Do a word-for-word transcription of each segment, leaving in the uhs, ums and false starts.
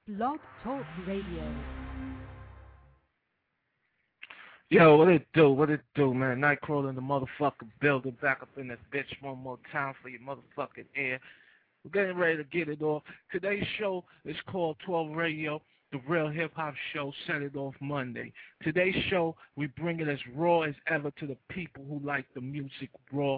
Blog Talk Radio. Yo, what it do? What it do, man? Nightcrawler in the motherfucking building, back up in this bitch one more time for your motherfucking ear. We're getting ready to get it off. Today's show is called twelve Radio, the real hip-hop show, set it off Monday. Today's show, we bring it as raw as ever to the people who like the music raw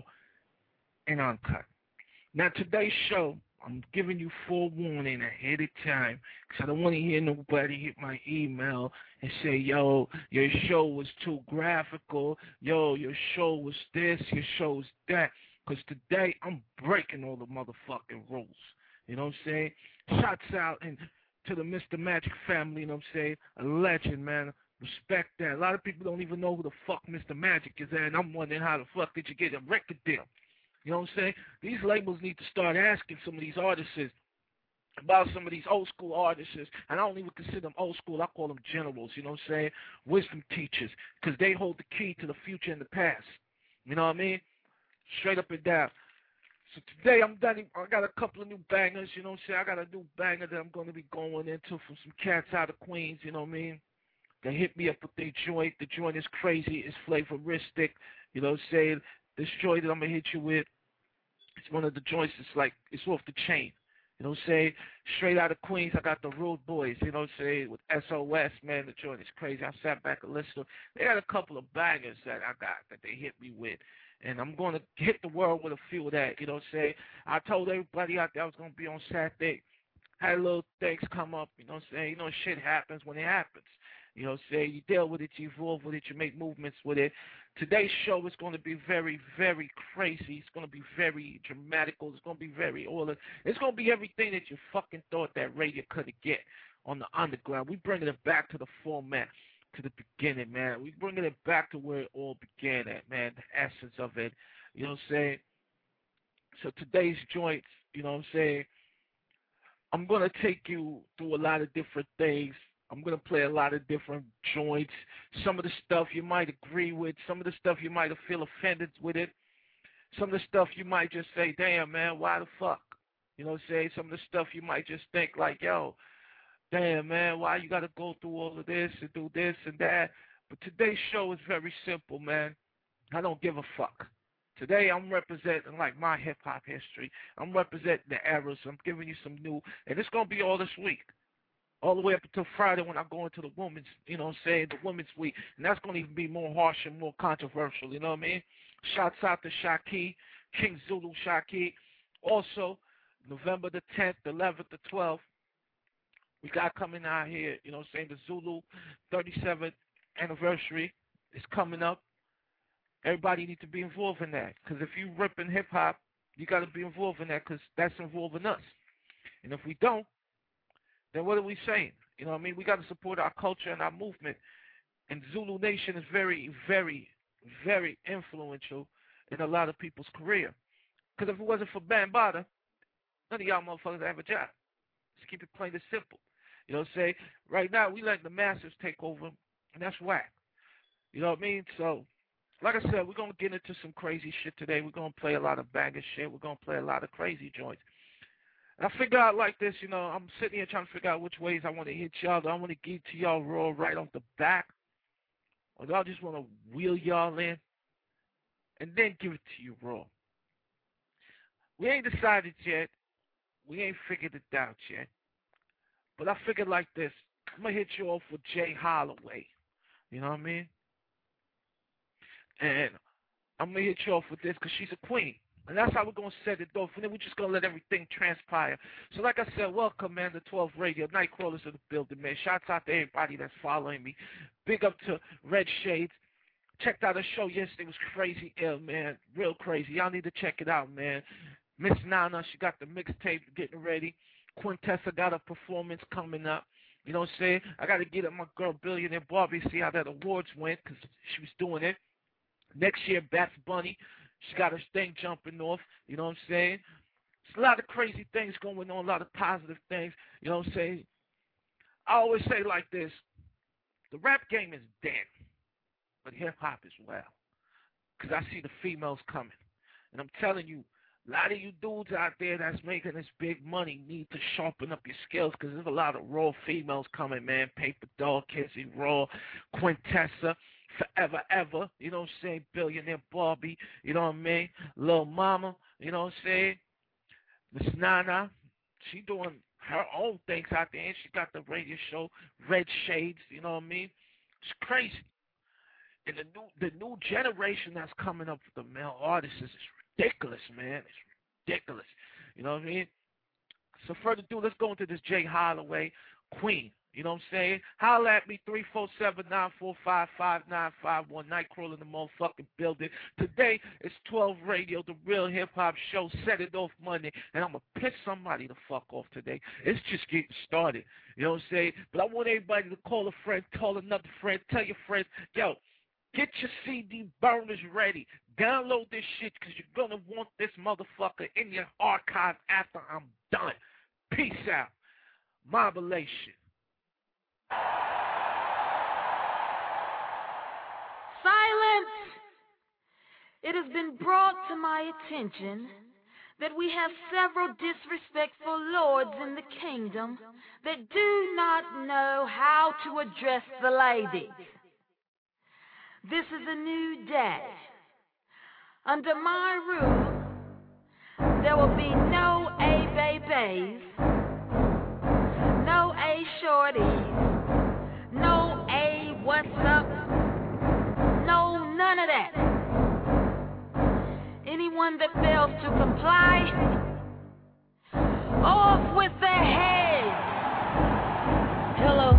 and uncut. Now, today's show, I'm giving you forewarning ahead of time because I don't want to hear nobody hit my email and say, yo, your show was too graphical, yo, your show was this, your show was that. Because today I'm breaking all the motherfucking rules. You know what I'm saying? Shots out and to the Mister Magic family, you know what I'm saying? A legend, man. Respect that. A lot of people don't even know who the fuck Mister Magic is, and I'm wondering how the fuck did you get a record deal? You know what I'm saying? These labels need to start asking some of these artists about some of these old school artists, and I don't even consider them old school. I call them generals, you know what I'm saying? Wisdom teachers, because they hold the key to the future and the past. You know what I mean? Straight up and down. So today I'm done. I got a couple of new bangers, you know what I'm saying? I got a new banger that I'm going to be going into from some cats out of Queens, you know what I mean? They hit me up with their joint. The joint is crazy. It's flavoristic, you know what I'm saying? This joint that I'm going to hit you with, it's one of the joints that's like, it's off the chain. You know what I'm saying? Straight out of Queens, I got the Rude Boys, you know what I'm saying? With S O S, man, the joint is crazy. I sat back and listened to them. They had a couple of bangers that I got that they hit me with. And I'm going to hit the world with a few of that, you know what I'm saying? I told everybody out there I was going to be on Saturday. Had little things come up, you know what I'm saying? You know, shit happens when it happens. You know what I'm saying? You deal with it, you evolve with it, you make movements with it. Today's show is going to be very, very crazy. It's going to be very dramatical. It's going to be very all of, it's going to be everything that you fucking thought that radio couldn't get on the underground. We bringing it back to the format, to the beginning, man. We bringing it back to where it all began at, man, the essence of it. You know what I'm saying? So today's joints, you know what I'm saying, I'm going to take you through a lot of different things. I'm going to play a lot of different joints. Some of the stuff you might agree with. Some of the stuff you might feel offended with it. Some of the stuff you might just say, damn, man, why the fuck? You know what I'm saying? Some of the stuff you might just think like, yo, damn, man, why you got to go through all of this and do this and that? But today's show is very simple, man. I don't give a fuck. Today I'm representing like my hip-hop history. I'm representing the eras. I'm giving you some new, and it's going to be all this week. All the way up until Friday when I go into the women's, you know what I'm saying, the women's week. And that's going to even be more harsh and more controversial, you know what I mean? Shouts out to Shaki, King Zulu Shaki. Also, November the tenth, the eleventh, the twelfth, we got coming out here, you know what I'm saying, the Zulu thirty-seventh anniversary is coming up. Everybody needs to be involved in that. Because if you ripping hip-hop, you got to be involved in that because that's involving us. And if we don't, then what are we saying? You know what I mean? We got to support our culture and our movement. And Zulu Nation is very, very, very influential in a lot of people's career. Because if it wasn't for Bambaataa, none of y'all motherfuckers have a job. Just keep it plain and simple. You know what I'm saying? Right now, we let the masses take over, and that's whack. You know what I mean? So, like I said, we're going to get into some crazy shit today. We're going to play a lot of banger shit. We're going to play a lot of crazy joints. I figure out like this, you know, I'm sitting here trying to figure out which ways I want to hit y'all. Do I want to get to y'all raw right off the back? Or do I just want to wheel y'all in and then give it to you raw? We ain't decided yet. We ain't figured it out yet. But I figured like this. I'm going to hit you off with Jay Holloway. You know what I mean? And I'm going to hit you off with this because she's a queen. And that's how we're going to set it off. And then we're just going to let everything transpire. So like I said, welcome, man, to twelve Radio. Nightcrawlers in the building, man. Shouts out to everybody that's following me. Big up to Red Shades. Checked out a show yesterday. It was crazy ill, man. Real crazy. Y'all need to check it out, man. Miss Nana, she got the mixtape getting ready. Quintessa got a performance coming up. You know what I'm saying? I got to get at my girl Billionaire Barbie, see how that awards went because she was doing it. Next year, Bats Bunny. She got her thing jumping off, you know what I'm saying? There's a lot of crazy things going on, a lot of positive things, you know what I'm saying? I always say like this, the rap game is dead, but hip-hop is well, because I see the females coming. And I'm telling you, A lot of you dudes out there that's making this big money need to sharpen up your skills because there's a lot of raw females coming, man. Paper Doll, Kizzy Raw, Quintessa, Forever Ever, you know what I'm saying? Billionaire Barbie, you know what I mean? Lil Mama, you know what I'm saying? Miss Nana, she doing her own things out there, and she got the radio show Red Shades, you know what I mean? It's crazy. And the new the new generation that's coming up with the male artists is ridiculous, man. It's ridiculous. You know what I mean? So further ado, let's go into this Jay Holloway, Queen. You know what I'm saying? Holla at me, three four seven, nine four five, five nine five one. Nightcrawler in the motherfucking building. Today, it's twelve Radio, the real hip-hop show. Set it off Monday. And I'm going to piss somebody the fuck off today. It's just getting started. You know what I'm saying? But I want everybody to call a friend, call another friend, tell your friends, yo, get your C D burners ready. Download this shit because you're going to want this motherfucker in your archive after I'm done. Peace out. Mobilation. Silence! It has been brought to my attention that we have several disrespectful lords in the kingdom that do not know how to address the ladies. This is a new day. Under my rule, there will be no A-babies, no A-shorties, no A, what's up? No, none of that. Anyone that fails to comply, off with their heads. Hello,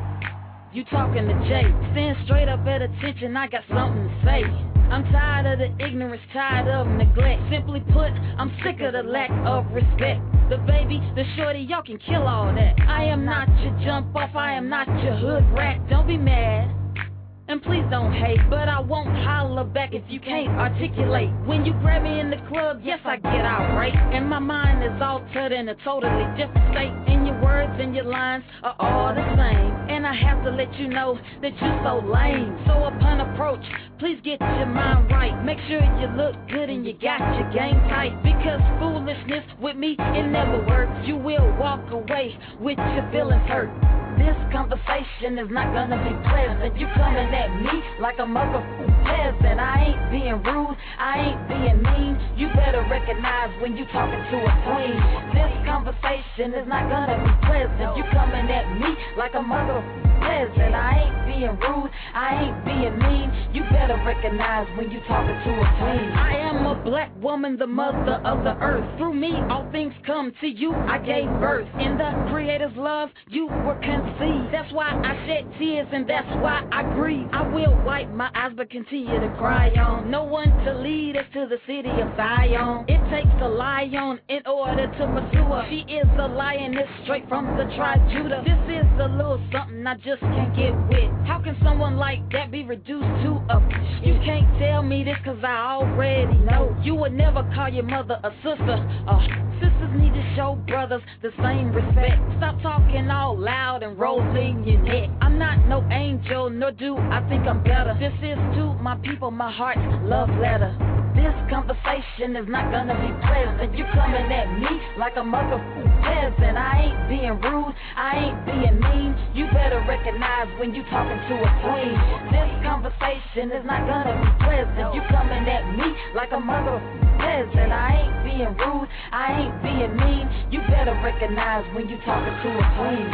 you talking to Jay. Stand straight up at attention, I got something to say. I'm tired of the ignorance, tired of neglect. Simply put, I'm sick of the lack of respect. The baby, the shorty, y'all can kill all that. I am not your jump off, I am not your hood rat. Don't be mad, and please don't hate, but I won't holler back if you can't articulate. When you grab me in the club, yes, I get outright, and my mind is altered in a totally different state. And your words and your lines are all the same, and I have to let you know that you're so lame. So upon approach, please get your mind right. Make sure you look good and you got your game tight, because foolishness with me, it never works. You will walk away with your feelings hurt. This conversation is not gonna be pleasant. You coming at me like a motherfucking peasant. I ain't being rude, I ain't being mean. You better recognize when you talking to a queen. This conversation is not gonna be pleasant. You coming at me like a motherfucking peasant. I ain't being rude, I ain't being mean. You better recognize when you talking to a queen. I am a black woman, the mother of the earth. Through me, all things come to you. I gave birth. In the Creator's love, you were conceived. That's why I shed tears and that's why I grieve. I will wipe my eyes but continue to cry on. No one to lead us to the city of Zion. It takes a lion in order to pursue her. She is a lioness straight from the tribe Judah. This is a little something I just can't get with. How can someone like that be reduced to a shit? You can't tell me this cause I already know. You would never call your mother a sister. Uh, sisters need to show brothers the same respect. Stop talking all loud and rolling your neck. I'm not no angel, nor do I think I'm better. This is to my people, my heart's love letter. This conversation is not gonna be pleasant. You coming at me like a motherfucking peasant. I ain't being rude, I ain't being mean. You better recognize when you talking to a queen. This conversation is not gonna be pleasant. You coming at me like a motherfucking peasant. I ain't being rude, I ain't being mean. You better recognize when you talking to a queen.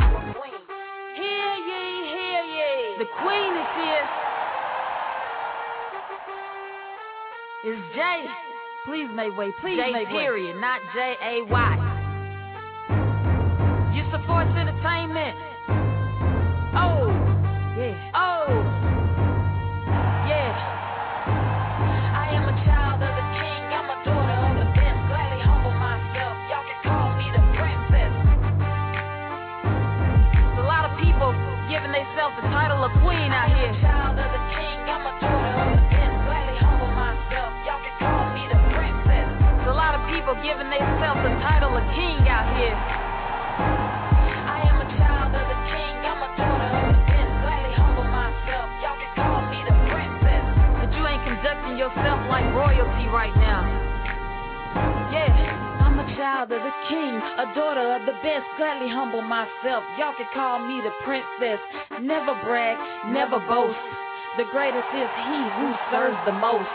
Hear ye, hear ye. The queen is here. It's Jay. Please make way, please J make period, way. Not J A Y. You support entertainment. Oh, yeah. Oh, yeah. I am a child of the king. I'm a daughter of the best. Gladly humble myself. Y'all can call me the princess. There's a lot of people giving themselves the title of queen out here. I'm a child of the king. I'm a daughter of the best. Gladly humble myself. Y'all can call me the princess. There's a lot of people giving themselves the title of king out here. I am a child of the king. I'm a daughter of the best. Gladly humble myself. Y'all can call me the princess. But you ain't conducting yourself like royalty right now. Yeah. child of the king, a daughter of the best, gladly humble myself. Y'all can call me the princess. Never brag, never boast. The greatest is he who serves the most.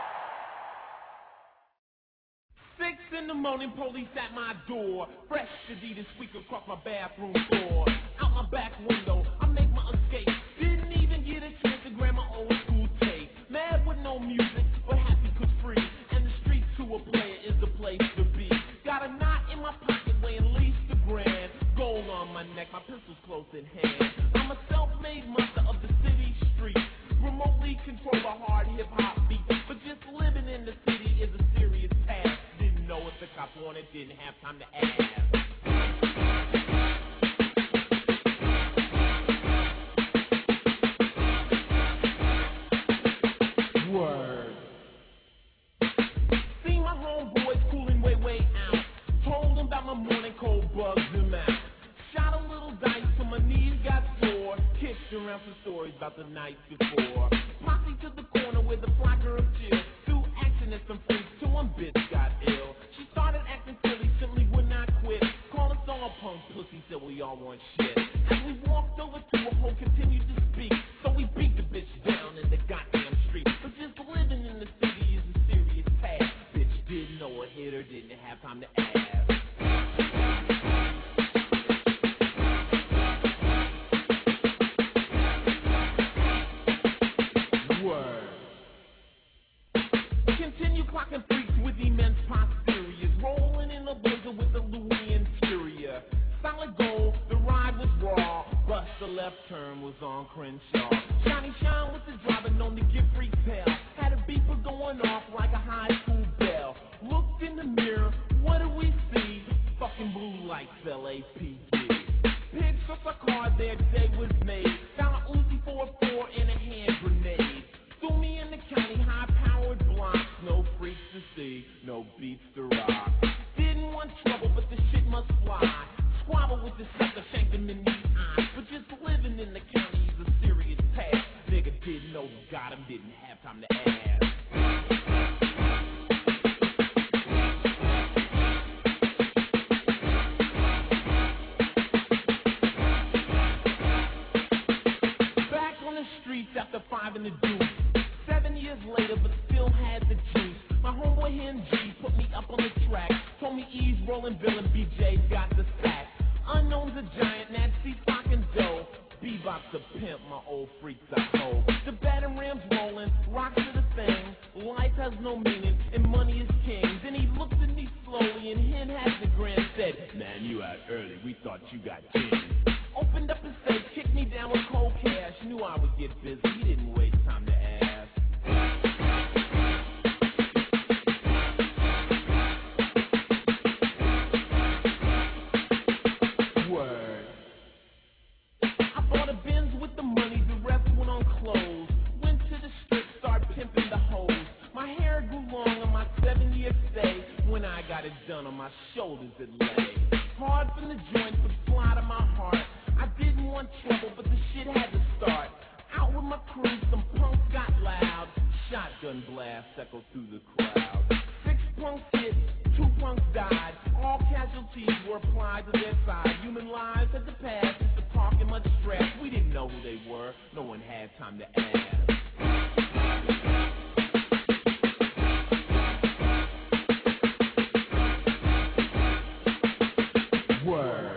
Six in the morning, police at my door. Fresh Adidas squeak across my bathroom floor. Out my back window, I make my escape. Didn't even get a chance to grab my old school tape. Mad with no music, but happy cause free. And the street to a player is the place to be. Got a knot in my pocket weighing at least a grand. Gold on my neck, my pistol's close in hand. I'm a self-made monster of the city streets. Remotely control a hard hip-hop beat. But just living in the city is a serious task. Didn't know if the cops wanted, didn't have time to ask. Word. See my homeboys cooling way, way out. Told them about my morning cold, bugged them out. Shot a little dice till my knees got sore. Kicked around some stories about the night before. Posse to the corner where the fly girl chill. Threw action at some freaks till one bitch got ill. She started acting silly, simply would not quit. Call us all punk pussy, said we all want shit. As we walked over to her, hoe continued to speak. So we beat the bitch down in the goddamn street. But just living in the city is a serious task. Bitch didn't know a hitter, didn't have time to ask. Continue clocking freaks with immense posteriors, rolling in the blizzard with the Louis interior. Solid gold, the ride was raw, bust the left turn was on Crenshaw. Johnny Shine was the driver, known to give freaks hell. Had a beeper going off like a high school bell. Looked in the mirror, what do we see? Fucking blue lights, L A P D. Pigs off a car, their day was made. Found a Uzi four four and a hand grenade. Threw me in the county, high-powered blocks. No freaks to see, no beats to rock. Didn't want trouble, but the shit must fly. Squabble with the sucker, shanked him in the eye. But just living in the county is a serious task. Nigga didn't know who got him, didn't have time to ask. Back on the streets after five in the deuce. Seven years later, but still had the juice. My homeboy Hen G put me up on the track. Told me E's rolling villain, B J's got the sack. Unknown's a giant, Nazi fucking dough. Bebop's a pimp, my old freaks I hold. The batting ram's rolling, rocks are the thing. Life has no meaning, and money is king. Then he looked at me slowly, and Hen had the grin. Said, man, you out early, we thought you got king. Opened up his safe, kicked me down with cold cash. Knew I would get busy, he didn't waste time to ask. Word. I bought a Benz with the money, the rest went on clothes. Went to the strip, started pimping the hoes. My hair grew long on my seven-year stay. When I got it done, on my shoulders it lay. Hard from the joint, but fly to my heart. I didn't want trouble, but the shit had to start. Out with my crew, some punks got loud. Shotgun blast echoed through the crowd. Six punks hit, two punks died. All casualties were applied to their side. Human lives had to pass, just the talk and much stress. We didn't know who they were, no one had time to ask. Word.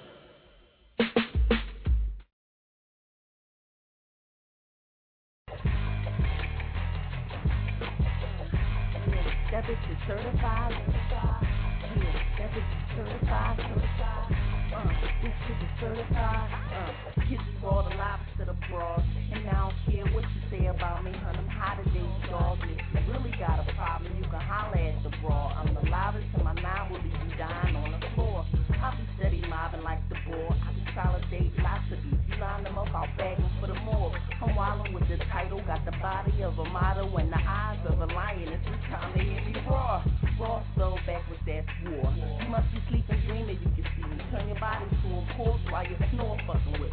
That bitch is certified. Yeah, that bitch is certified. Certified. Uh, this shit is certified. Uh, kisses all the lobsters to the broad. And I don't care what you say about me, hun. I'm hotter than you, dog. If you really got a problem, you can holler at the broad. I'm the loudest, and my nine will leave you dying on the floor. I'll be steady mobbing like the board. I consolidate lots of beats. You line them up, I'll bag them for the more. I'm wildin' with the title, got the body of a model and the eyes of a lion. It's this time to hear me roar. Raw spelled backwards, that's war. You must be sleeping, dreaming, you can see me. Turn your body to a corpse while you snore fucking with me.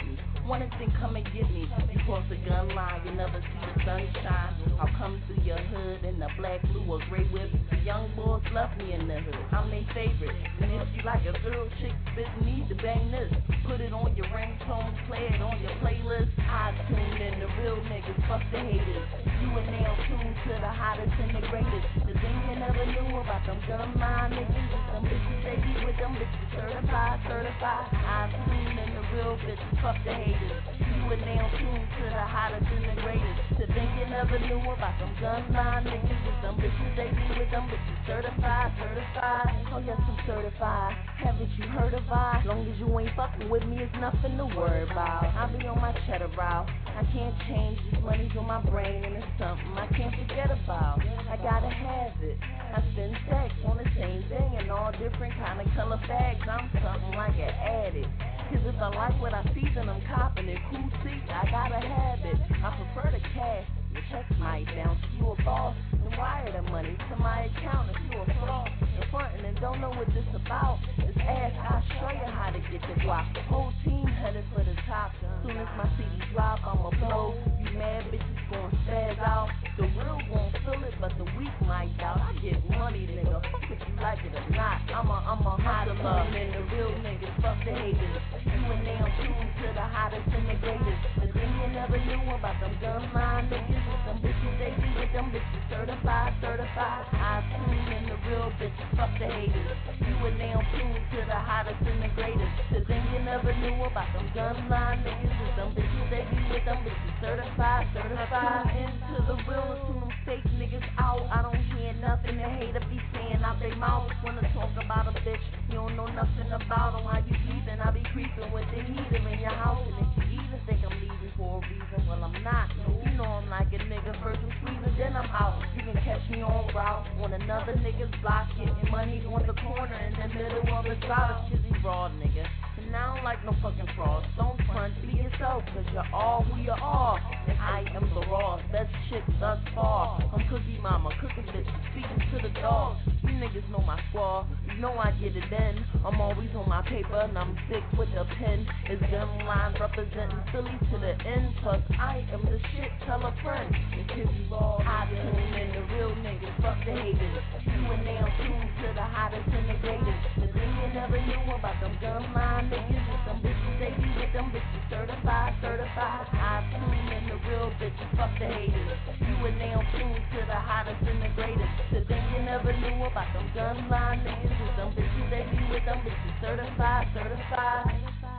want it, then come and get me. You cross the gun line, you never see the sunshine. I'll come through your hood in the black, blue, or gray whip. The young boys love me in the hood. I'm their favorite. And if you like a girl, chick, bitch, need to bang this. Put it on your ringtone, play it on your playlist. I tune in the real niggas, fuck the haters. You and they tuned to the hottest and the greatest. The thing you never knew about them gun line niggas is them bitches, they be with them bitches. Certified, certified. I tune in the real bitches, fuck the haters. You and they tuned to the hottest and the greatest. The thing you never knew about them gun line niggas is them bitches, they be with them bitches. Certified, certified. Oh yes, I'm certified. Haven't you heard of I? Long as you ain't fucking with me, it's nothing to worry about. I be on my cheddar route. I can't change, this money's on my brain and it's something I can't forget about. I gotta have it. I spend sex on the same thing in all different kind of color bags. I'm something like an addict. Cause if I like what I see, then I'm copping it. Cool seat, I gotta have it. I prefer the cash. The checks might bounce. If you a boss, then wire the money to my account. If you a fraud, the frontin' and don't know what this about, just ask, I'll show you how to get the guap. The whole team headed for the top. Soon as my C D drop, I'ma blow. You mad bitches gon' spaz out. The real gon' feel it, but the weak might doubt. I get money, nigga. Fuck if you like it or not. I'm a, I'm a hustler. And the real niggas, fuck the haters. You and they on tuned to the hottest and the greatest. The thing you never knew about them gun line niggas. Some bitches, they be with them bitches. Certified, certified. I tune in the real bitches, fuck the haters. You and they on tuned to the hottest and the greatest. The thing you never knew about them gun line niggas is them bitches, they be with them bitches. Certified, certified. Into the real, to them fake niggas out. I don't hear nothing the hater be saying out their mouths. Wanna talk about a bitch, you don't know nothing about them. Why you leaving? I be creeping with the heater in your house. And if you even think I'm leaving for a reason, well I'm not. You know I'm like a nigga, first I'm squeezing, then I'm out. You can catch me on route, on another nigga's block, getting money on the corner, in the middle of the drive. Kizzy raw nigga. And I don't like no fucking frauds. Don't front, be yourself, cause you're all who you are. And I am the raw, best chick thus far. I'm Cookie Mama, cooking bitches, speaking to the dog. You niggas know my squad, you know I get it in. I'm always on my paper, and I'm sick with the pen. It's gun lines representing Philly to the end. Plus, I am the shit, tell a friend. And Kizzy raw, I tune in the real niggas, fuck the haters. You and they on tuned to the hottest and the greatest. The thing you never knew about them gun line niggas is them bitches, they be with them bitches. Certified, certified. I tune in the real bitches, fuck the haters. You and they on tuned to the hottest and the greatest. The thing you never knew about them gun line niggas is them bitches, they be with them bitches. Certified, certified.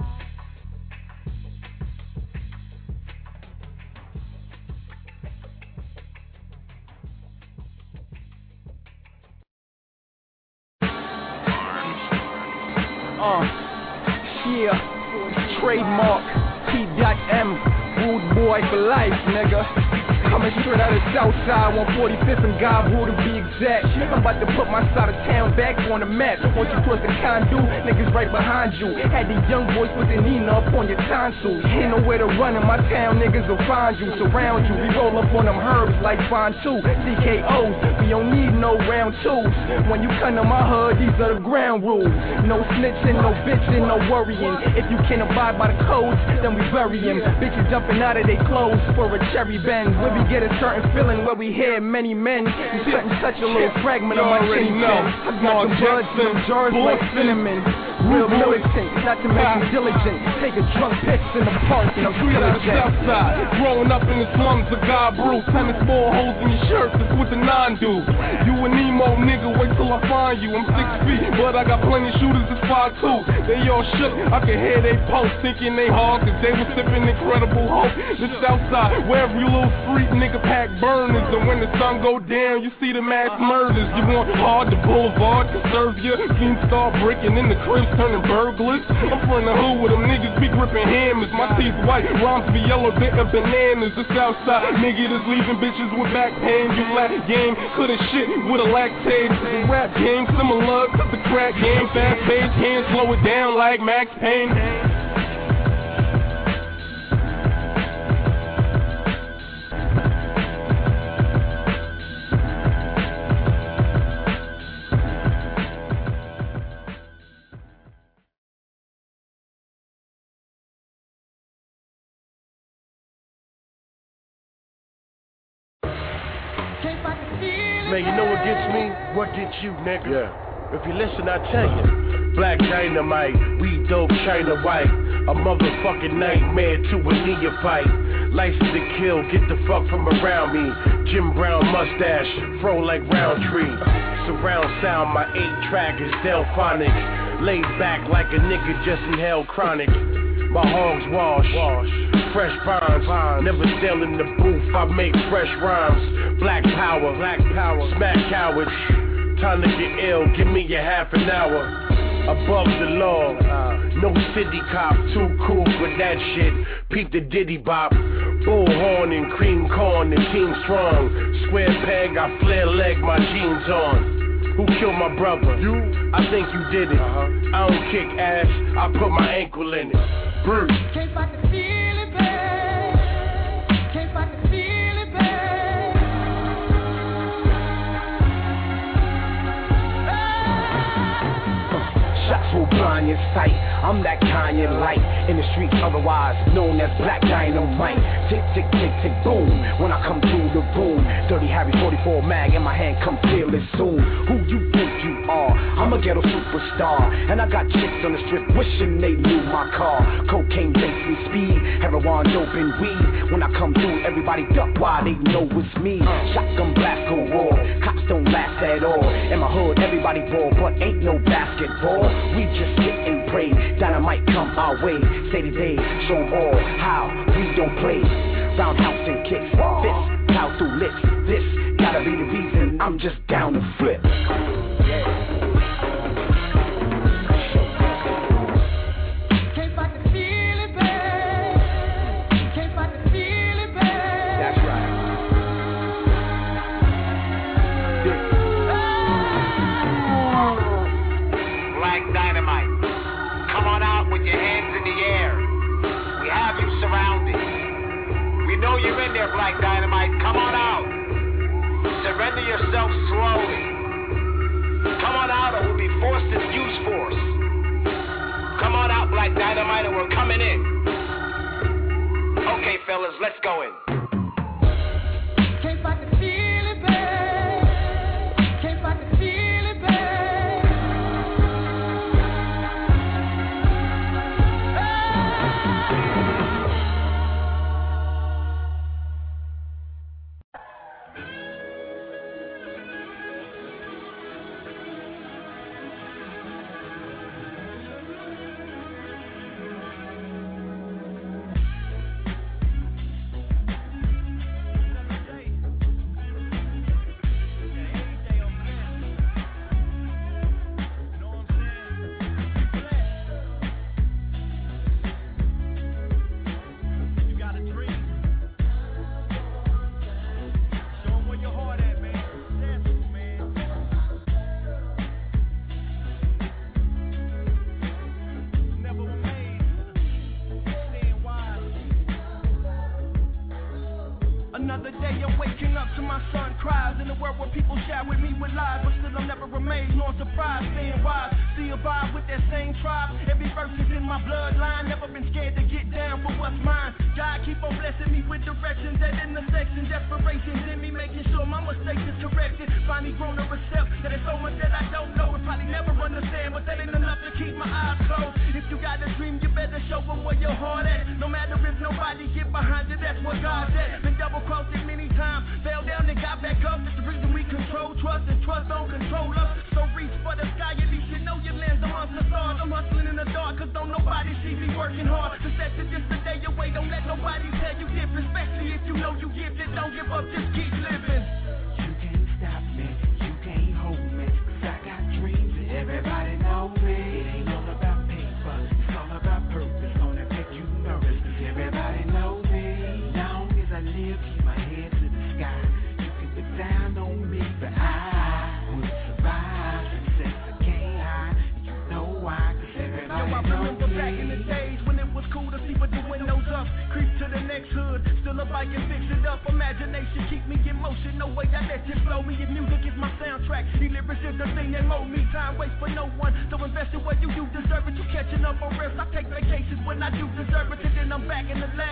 Uh, yeah, trademark, T.M, rude boy for life, nigga. Coming straight out of Southside, one forty-fifth and Godwood to be exact. I'm about to put my side of town back on the map. Once you cross the condo, niggas right behind you. Had these young boys putting Nina up on your tonsils. Ain't nowhere to run in my town, niggas will find you, surround you. We roll up on them herbs like Fine two, C K Os. We don't need no round twos. When you come to my hood, these are the ground rules. No snitching, no bitching, no worrying. If you can't abide by the codes, then we bury him. Bitches jumping out of their clothes for a cherry bend. Where we get a certain feeling where we hear many men. You couldn't touch a little fragment of my chin chin. I got the blood, some jars like cinnamon. Real militant, not to mention diligent. Take a drunk piss in the park and I'm Straight out of Southside, growing up in the slums of God Bruce. Tennis ball holes in your shirt, that's what the nine do. You an emo nigga, wait till I find you. I'm six feet, but I got plenty of shooters that's five two. They all shook, I can hear they pulse, thinking they hard, cause they was sipping Incredible Hulk. The Southside, where every little street nigga pack burners. And when the sun go down, you see the mass murders. You want hard, the boulevard can serve you. Team start breaking in the cribs, turning burglars. I'm from the hood where them niggas be gripping hammers. My teeth white, rhymes be yellow, thick of bananas. The Southside nigga that's leaving bitches with back pain. You lack game, coulda shit with a lactate. The rap game similar to the crack game. Fast paced, can't slow it down like Max Payne. Man, you know what gets me? What gets you, nigga? Yeah. If you listen, I tell you. Black dynamite, we dope, China white. A motherfucking nightmare to a neophyte. License to kill, get the fuck from around me. Jim Brown mustache, fro like Roundtree. Surround sound, my eight track is Delphonics. Laid back like a nigga just inhaled chronic. My hogs wash, wash. Fresh vines, vines. Never still in the booth, I make fresh rhymes. Black power, black power, smack cowards. Time to get ill, give me a half an hour. Above the law, uh, no city cop, too cool for that shit. Peep the diddy bop, bullhorn and cream corn and team strong. Square peg, I flare leg, my jeans on. Who killed my brother? You? I think you did it. Uh-huh. I don't kick ass, I put my ankle in it. Bruce. Can't fight the feeling, babe. Can't fight the feeling, babe. Shots will blind your sight. I'm that Kanye light in the streets, otherwise known as Black Dynamite. Tick, tick, tick, tick, boom. When I come through the room, Dirty Harry forty-four mag in my hand, come feel it soon. Who you think you are? I'm a ghetto superstar, and I got chicks on the strip wishing they knew my car. Cocaine makes me speed, heroin, dope, and weed. When I come through, everybody duck, why they know it's me. Shotgun blast go raw, cops don't last at all. In my hood, everybody ball, but ain't no basketball. We just sit and pray. Dynamite come our way, say today, show 'em all how we don't play. Roundhouse and kicks, fist, plow through lips. This gotta be the reason I'm just down to flip. Yeah. You're in there, Black Dynamite. Come on out. Surrender yourself slowly. Come on out or we'll be forced to use force. Come on out, Black Dynamite, and we're coming in. Okay, fellas, let's go in. Can't fight the feeling, babe. Can't fight the feeling, babe. Another day I'm waking up to my son cries. In a world where people shower me with lies, but still I'm never amazed nor surprised. Staying wise, still vibe with that same tribe. Every verse is in my bloodline. Never been scared to get down for what's mine. God keep on blessing me with directions and intersections. Desperations in me, making sure my mistakes is corrected. Finally grown to accept that there's so much that I don't know and probably never understand, but that ain't enough to keep my eyes closed. If you got a dream, you better show them where your heart at. No matter if nobody get behind you, that's where God's at. Been double crossed it many times, fell down and got back up. That's the reason we control trust, and trust don't control us. So reach for the sky, at least you know you land amongst the stars. I'm hustling in the dark, cause don't nobody see me working hard. Cause that's just a day away, don't let nobody tell you different. Especially if you know you gifted, don't give up, just keep living. You can't stop me, you can't hold me, cause I got dreams and everybody know me. It ain't all about paper, it's all about purpose. Gonna make you nervous, cause everybody know me. Long as I live, keep my head to the sky. You can look down on me, but I will survive. Success I can't hide, you know why, cause everybody Yo, I remember knows back me. in the days when it was cool to see with the windows up. Creep to the next hood, still a bike and fix it up. Imagination keep me in motion, no way I let you slow me. If music is my soundtrack, the lyrics is the thing that mold me. Time waits for no one, so invest in what you, you deserve it. You catching up on rest, I take vacations when I do deserve it. And then I'm back in the lab,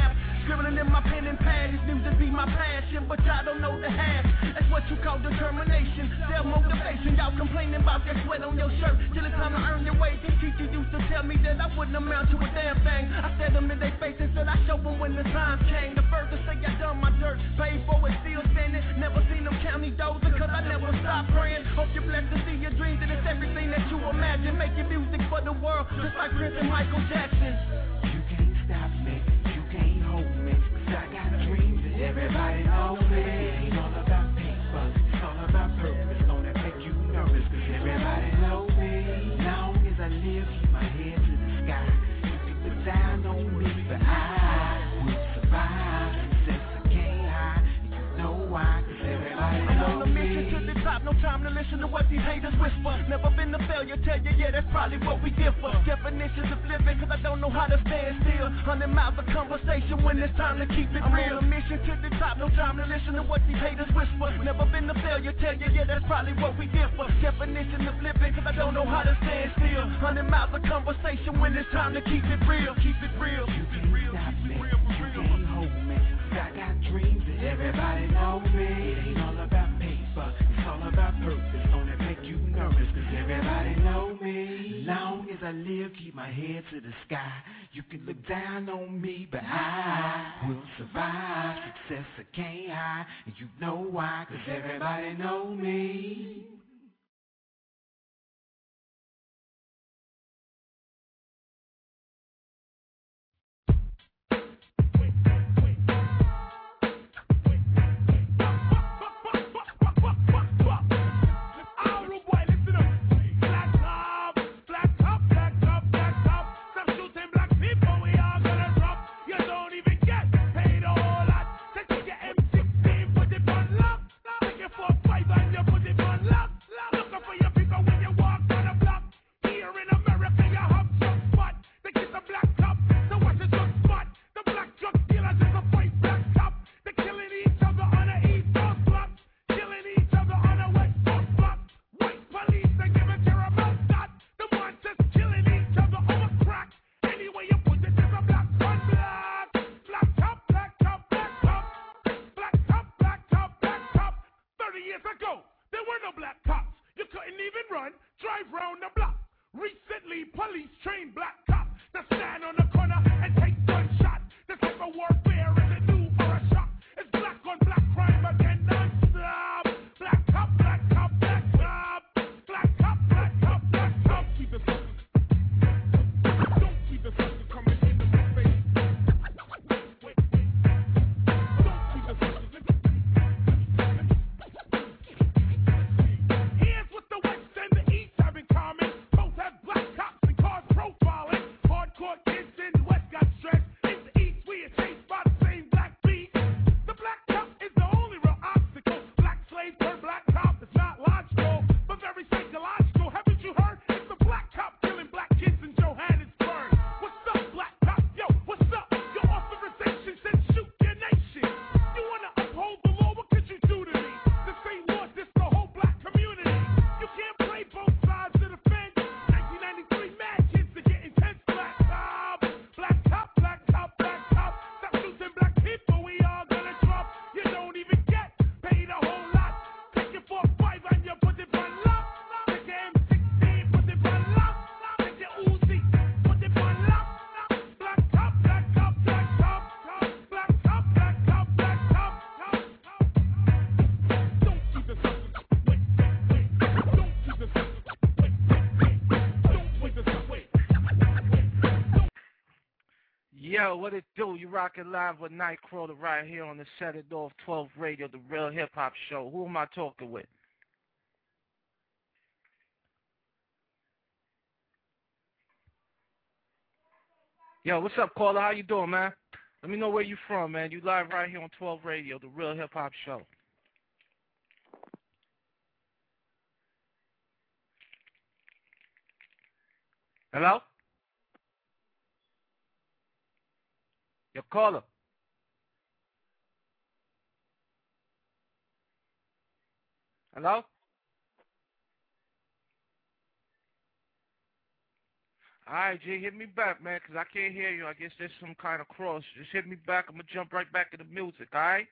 Scribbling in my pen and pad, this music be my passion, but y'all don't know the half. That's what you call determination, self-motivation. Y'all complaining about that sweat on your shirt till it's time to earn your wage. These teachers used to tell me that I wouldn't amount to a damn thing. I said them in their face and said I show them when the time came. The further say I done my dirt, paid for it, still standing. Never seen them county dozing, cause I never stop praying. Hope you're blessed to see your dreams and it's everything that you imagine. Making music for the world, just like Prince and Michael Jackson. You can't stop me, you can't hold me, cause I got dreams and everybody knows me. It ain't all about paper, it's all about purpose. Don't that make you nervous, cause everybody knows me. Long as I live, keep my head to the sky. You can put down on me, but I will survive. Success I can't hide, and you know why, cause everybody knows me. I'm on a mission to the top, no time to listen to what these haters whisper. Never been a failure, tell you, yeah, that's probably what we differ. Definitions of living, cause I don't know how to stand still. Hundred miles of conversation when it's time to keep it real. I'm on a mission to the top, no time to listen to what these haters whisper. Never been a failure, tell you, yeah, that's probably what we differ. Definition of living, cause I don't know how to stand still. Hundred miles of conversation when it's time to keep it real. Keep it real. You can't stop me, you can't hold me, cause I got dreams and everybody know me. It ain't all about paper, it's all about purpose. Don't it make you nervous, cause everybody know me. Long as I live, keep my head to the sky. You can look down on me, but I will survive. Success I can't hide, and you know why, cause everybody know me. Yo, what it do? You rockin' live with Nightcrawler right here on the Set It Off twelve Radio, the Real Hip Hop Show. Who am I talking with? Yo, what's up, caller? How you doing, man? Let me know where you from, man. You live right here on twelve Radio, the Real Hip Hop Show. Hello? Your caller. Hello? All right, G, hit me back, man, because I can't hear you. I guess there's some kind of cross. Just hit me back. I'm going to jump right back into music, all right?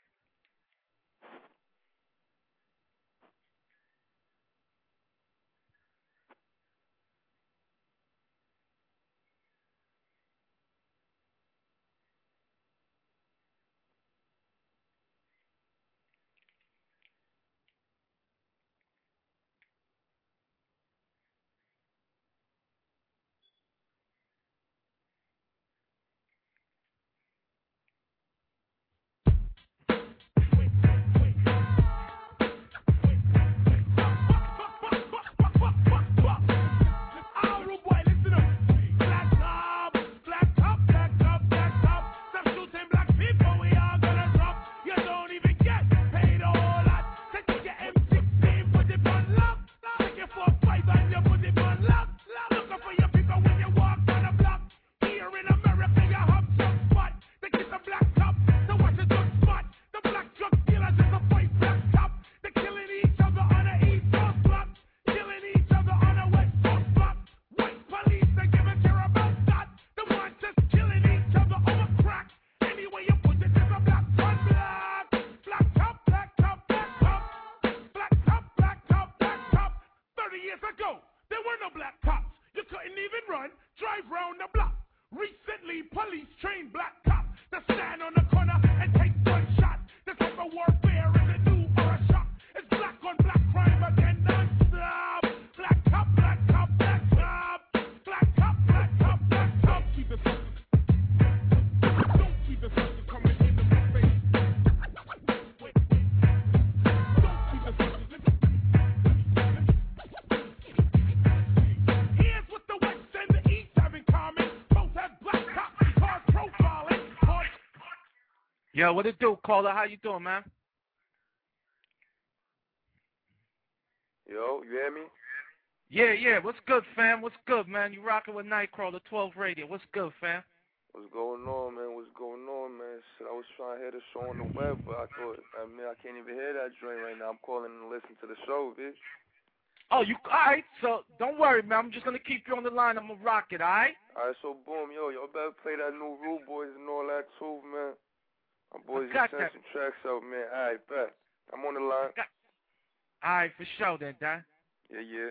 Yo, what it do, caller? How you doing, man? Yo, you hear me? Yeah, yeah. What's good, fam? What's good, man? You rocking with Nightcrawler, twelve Radio. What's good, fam? What's going on, man? What's going on, man? Shit, I was trying to hear the show on the web, but I thought, I mean, I can't even hear that joint right now. I'm calling to listen to the show, bitch. Oh, you, all right. So don't worry, man. I'm just going to keep you on the line. I'm going to rock it, all right? All right, so boom, yo, y'all better play that new Rude Boys and all that, too, man. My boys just sent some tracks out, man. All right, bet. I'm on the line. Got... All right, for sure, then, Don. Yeah, yeah.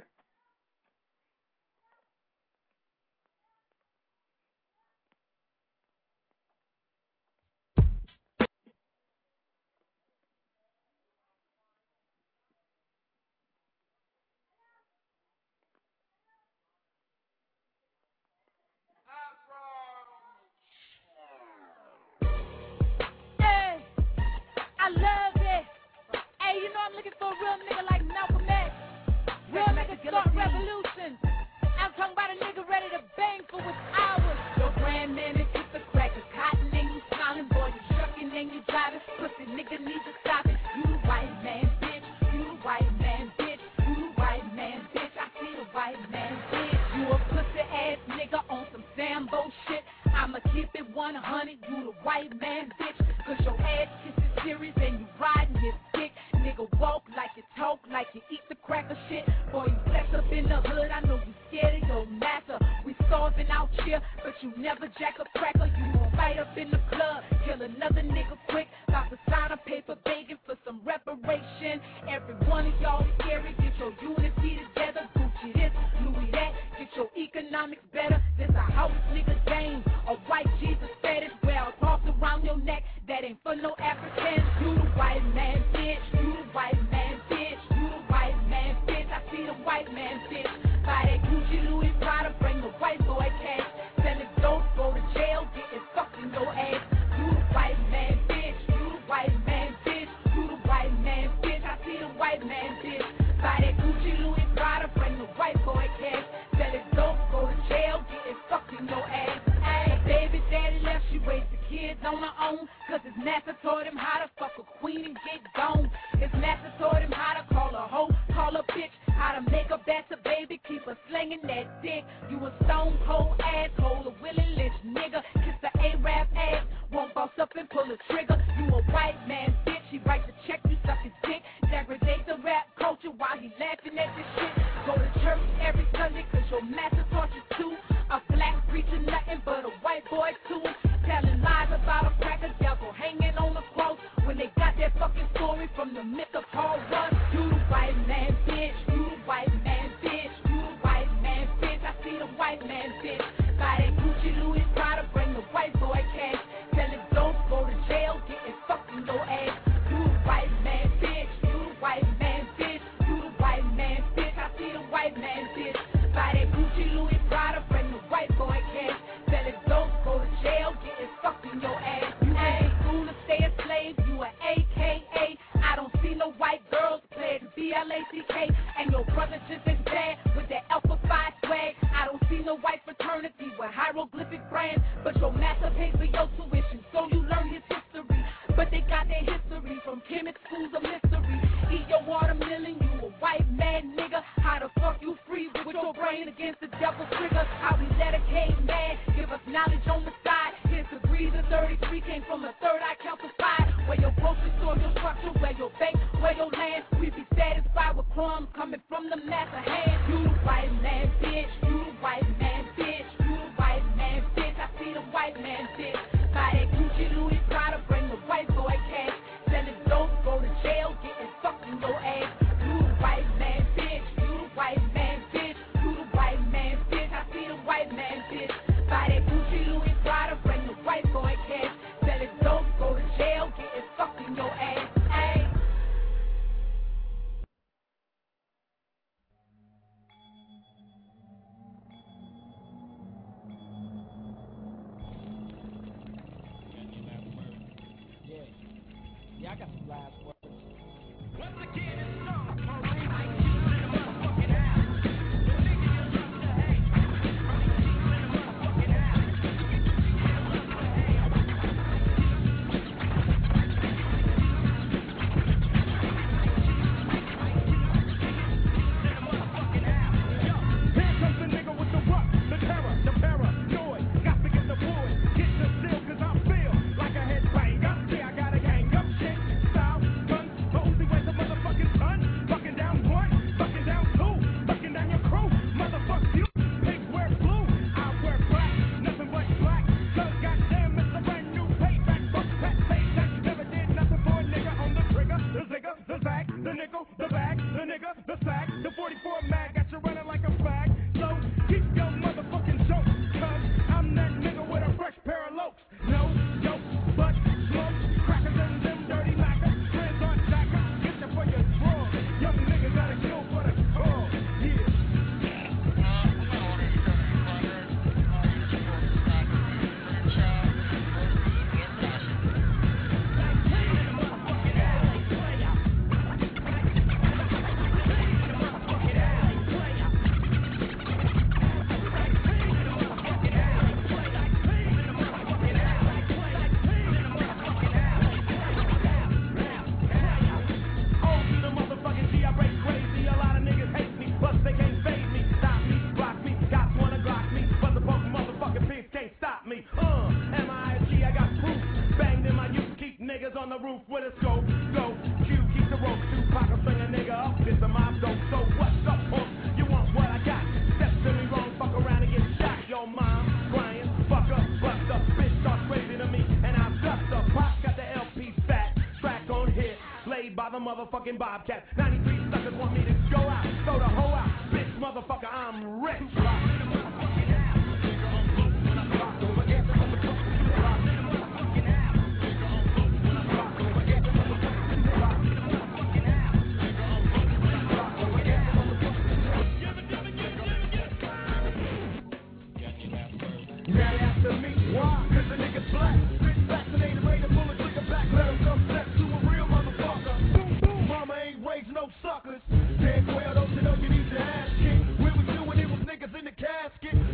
I love it. Hey, you know I'm looking for a real nigga like Malcolm X. Real nigga start revolution. I'm talking about a nigga ready to bang for what's ours. Your grand man is just a cracker. Cotton and you smiling, boy, you trucking and you driving. Pussy nigga needs to stop it. You the white man, bitch. You the white man, bitch. You the white man, bitch. I see the white man, bitch. You a pussy ass nigga on some Sambo shit. I'ma keep it one hundred. You the white man, bitch. Cause your ass kisses serious and you riding his dick. Nigga walk like you talk, like you eat the cracker shit. Boy, you flex up in the hood, I know you scared of your master. We starving out here, but you never jack a cracker. You gon' fight up in the club, kill another nigga quick. About to sign a paper begging for some reparation. Every one of y'all scary, get your unity together. Gucci this, Louis that, get your economics better. This a house nigga game, a white Jesus fetish. Well, tossed around your neck, that ain't for no Africans. You the white man, bitch. You the white man, bitch. You the white man, bitch. I see the white man, bitch. Buy that Gucci, Louis Prada, bring the white boy cash. Send it dope, go to jail, getting fucked in your ass. You the white man, bitch. You the white man, bitch. You the white man, bitch. I see the white man, bitch. Buy that Gucci, Louis Prada, bring the white boy cash. Send it dope, go to jail, getting fucked in your ass. Hey, baby daddy left, she raised the kids on her own. Cause his master taught him how to fuck a queen and get gone. His master taught him how to call a hoe, call a bitch, how to make a better baby, keep her slinging that dick. You a stone cold asshole, a Willie Lynch nigga. Kiss the A-rap ass, won't boss up and pull a trigger. You a white man, bitch, he write the check, you suck his dick. Degradate the rap culture while he laughing at this shit. Go to church every Sunday cause your master taught you to. A black they got that fucking story from the myth of Paul Rudd. You the white man, bitch. You the white man, bitch. You the white man, bitch. I see the white man, bitch. Buy that Gucci, Louis, Prada, bring the white boy cash. Tell it don't go to jail, getting fucking no ass. You the white man, bitch. You the white man, bitch. You the white man, bitch. I see the white man, bitch. Buy that Gucci, Louis, Prada, bring the white boy cash. Tell it don't go to jail, getting fucking your ass. You ain't cool to stay a slave, you a A K A. I don't see no white girls play the B L A C K. And your brother just as bad with that Alpha five swag. I don't see no white fraternity with hieroglyphic brands. But your master pays for your tuition, so you learn his history. But they got their history from chemic schools of mystery. Eat your watermelon, you a white man nigga. How the fuck you free with your brain against the devil's trigger? How we let a caveman give us knowledge on the side. His degrees of thirty-three came from a third eye calcified. Where your grocery store, your structure, where your bank, where your land. We be satisfied with crumbs coming from the master hand. You the white man, bitch. You the white man, bitch. You the white man, bitch. I see the white man, bitch. Buy that Gucci, Louis, Prada, bring the white boy cash. Sell it dope, go to jail, getting fucking your ass. You the white man, bitch. You the white man, bitch. You the white man, bitch. I see the white man, bitch. Buy that Gucci, Louis, Prada, bring the white boy cash. Sell it dope, go to jail, getting fucking your ass. Ay. Yeah, I got some last words. Once again, it's song. Motherfucking Bobcat. ninety-three suckers want me to go out, throw the hoe out. Bitch, motherfucker, I'm rich. Now after me, why? Cause the nigga's black. Bitch, vaccinated, ready to pull a trigger back. Let him come back to a real motherfucker. Mama ain't raised no suckers. Dead well, don't you know you need your ass kicked? Where was you when it was niggas in the casket?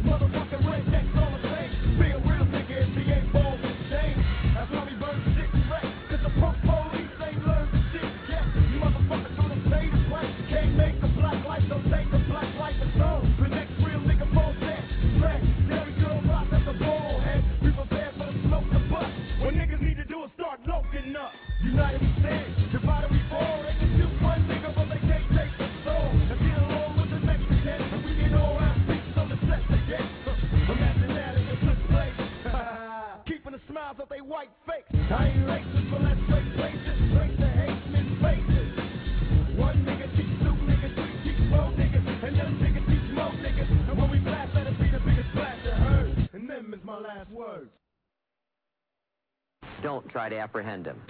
white fakes. I ain't racist, but let's break places, break the hate, faces. One nigga teach two niggas, three teach four niggas, and them niggas teach more niggas. And when we blast, let it be the biggest blast you heard. And them is my last words. Don't try to apprehend him.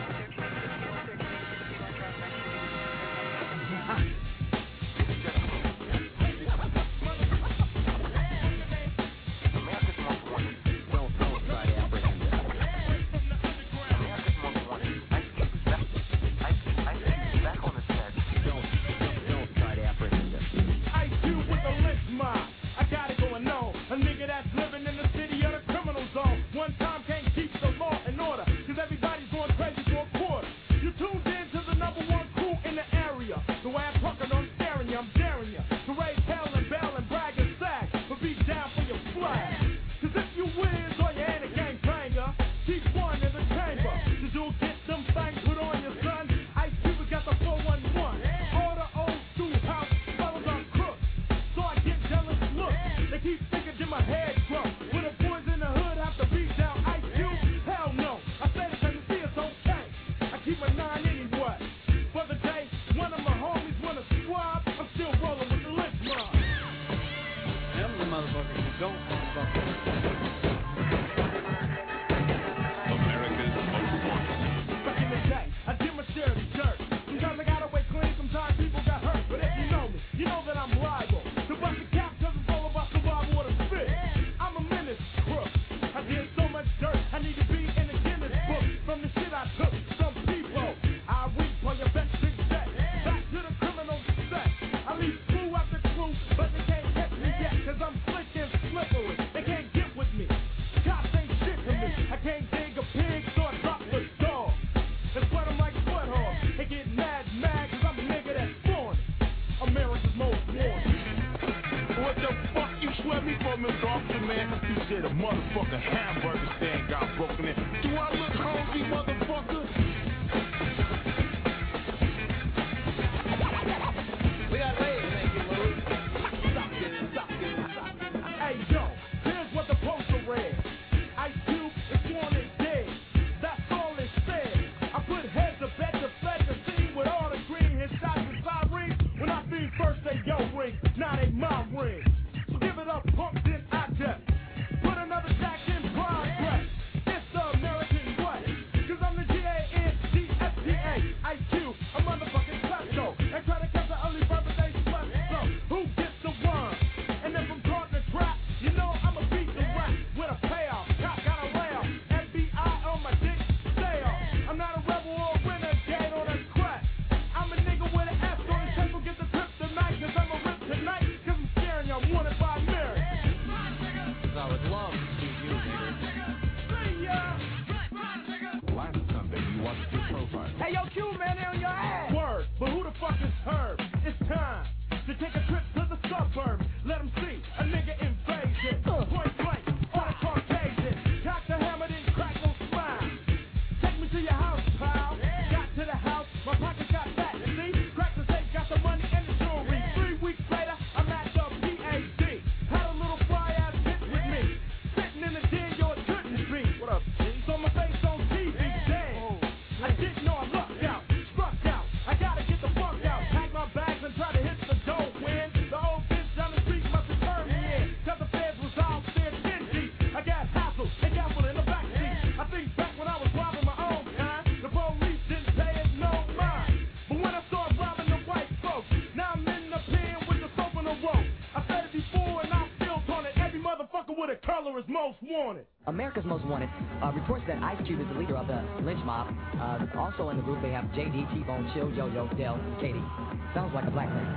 America's Most Wanted uh, reports that Ice Cube is the leader of the lynch mob. Uh, also in the group they have J D, T-Bone, Chill, Yo-Yo, Del, Katie. Sounds like a black thing.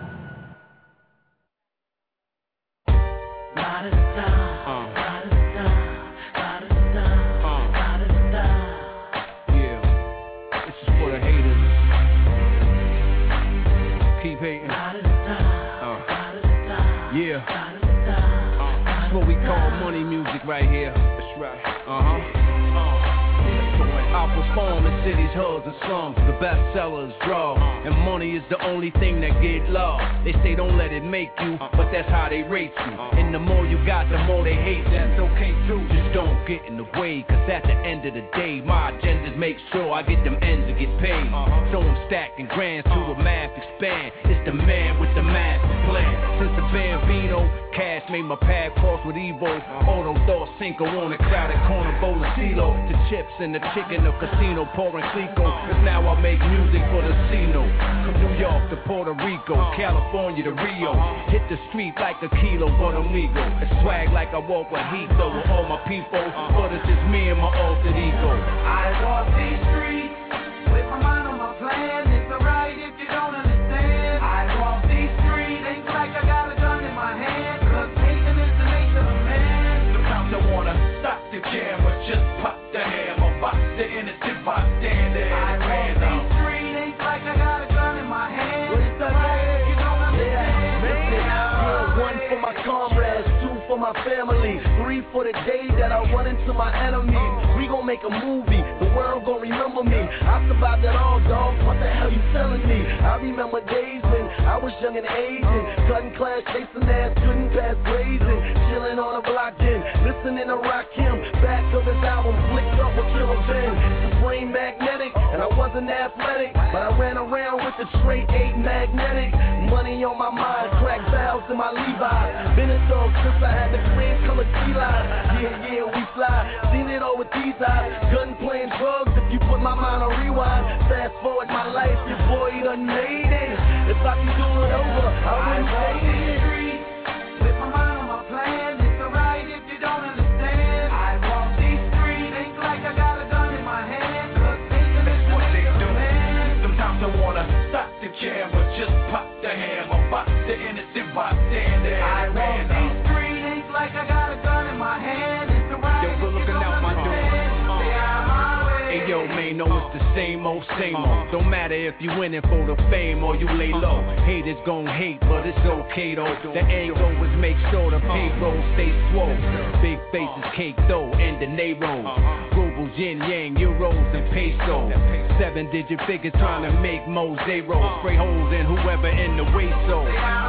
Yeah, this is for the haters. Keep hating. Uh, yeah. What we call money music right here. That's right. Uh-huh. Uh. I perform the city's hoods and slums, the best sellers draw. And money is the only thing that get lost. They say don't let it make you, but that's how they rate you. And the more you got, the more they hate. That's okay too. Just don't get in the way, cause at the end of the day, my agenda's make sure I get them ends to get paid. So I'm stacking grands to the math expand. It's the man with the master plan. Since the Bambino, cash made my path cross with Evo. Auto thought Cinco on the crowded corner bowl of CeeLo. The chips and the chicken, the casino pouring Clico. Cause now I make music for the Cino. From New York to Puerto Rico, California to Rio. Hit the street like a kilo, but I'm legal. It's swag like I walk with heat though with all my people. But it's just me and my alter ego. I walk these streets with my mind on my plan. It's alright if you don't understand. I walk these streets, ain't like I got a gun in my hand. Cause hating is the nature of man. Sometimes I wanna stop the camera, just pop the hammer, box the innocent bystander. I walk these streets, ain't like I got a gun in my hand. It's alright if you don't understand. Yeah, one for my comrades, two for my family, three for the day that I run into my enemies. We gon' make a movie, the world gon' remember me. I survived it all, dog, what the hell you telling me? I remember days when I was young and aging, cutting class, chasing ass, couldn't pass blazing, chilling on a block then, listening to Rakim, back of his album, flicked up with Killer Ben. Supreme magnetic, and I wasn't athletic, but I ran around with the straight eight magnetic. Money on my mind, crack valves in my Levi's. Been a dog since I had the cream color key lines. Yeah, yeah, we fly, seen it all with these eyes. Gun playing drugs, if you put my mind on rewind. Fast forward my life, your boy done made it. If I can do it over, I wouldn't say it. With my mind on my plan, it's alright if you don't understand. I walk these streets, ain't like I got a gun in my hand. Cause thinking it's what they do. Sometimes I wanna stop the camera, just pop the hammer, box the innocent bystander. I walk these streets, ain't like I got a gun in my hand. It's alright if you don't understand. Stay out my way. Hey yo, man, no, it's the same old, same old. Don't matter if you winning for the fame or you lay low. Haters gon' hate, but it's okay though. The aim always make sure the payroll stays swole. Big faces, cake dough, and the Neros. Rubles, yin yang, euros, and pesos. Seven digit figures trying to make mo zeros. Spray holes in whoever in the way so.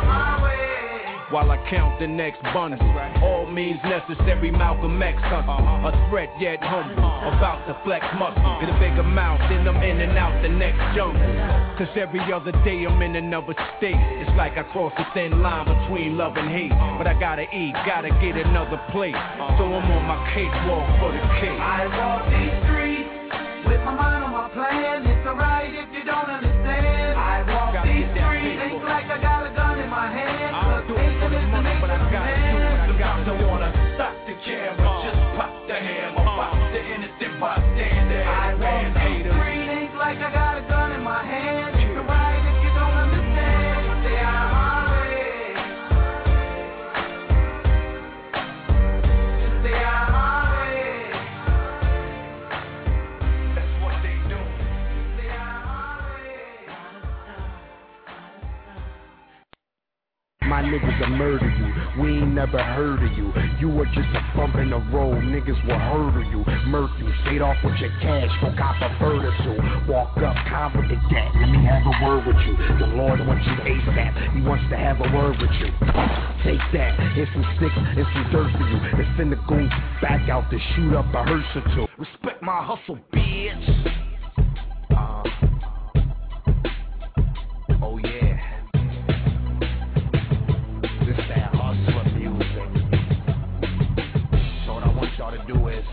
While I count the next bundle, all means necessary, Malcolm X hustle. A threat yet humble, about to flex muscle. Get a bigger mouth, then I'm in and out the next jungle. Cause every other day I'm in another state. It's like I cross a thin line between love and hate. But I gotta eat, gotta get another plate. So I'm on my cakewalk for the cake. I walk these streets with my mind on my plan. It's alright if you don't understand. I walk these streets, ain't like I got a gun in my hand. Cause hating is the nature of man. Sometimes I wanna stop the camera, just pop the hammer, box the innocent bystander. I walk these streets, ain't like I got a gun in my hand. It's alright if you don't understand. Stay out my way. Just stay out my way. That's what they do. Stay out my way. My niggas will murder you, we ain't never heard of you. You were just a bump in the road, niggas will hurt you. Murk you, stayed off with your cash, folk I prefer to sue. Walk up, confident that, let me have a word with you. The Lord wants you ASAP, he wants to have a word with you. Take that, here's some sticks and some dirt for you. It's finna go back out to shoot up a hearse or two. Respect my hustle, bitch. Uh, oh yeah. This that hustler music. So what I want y'all to do is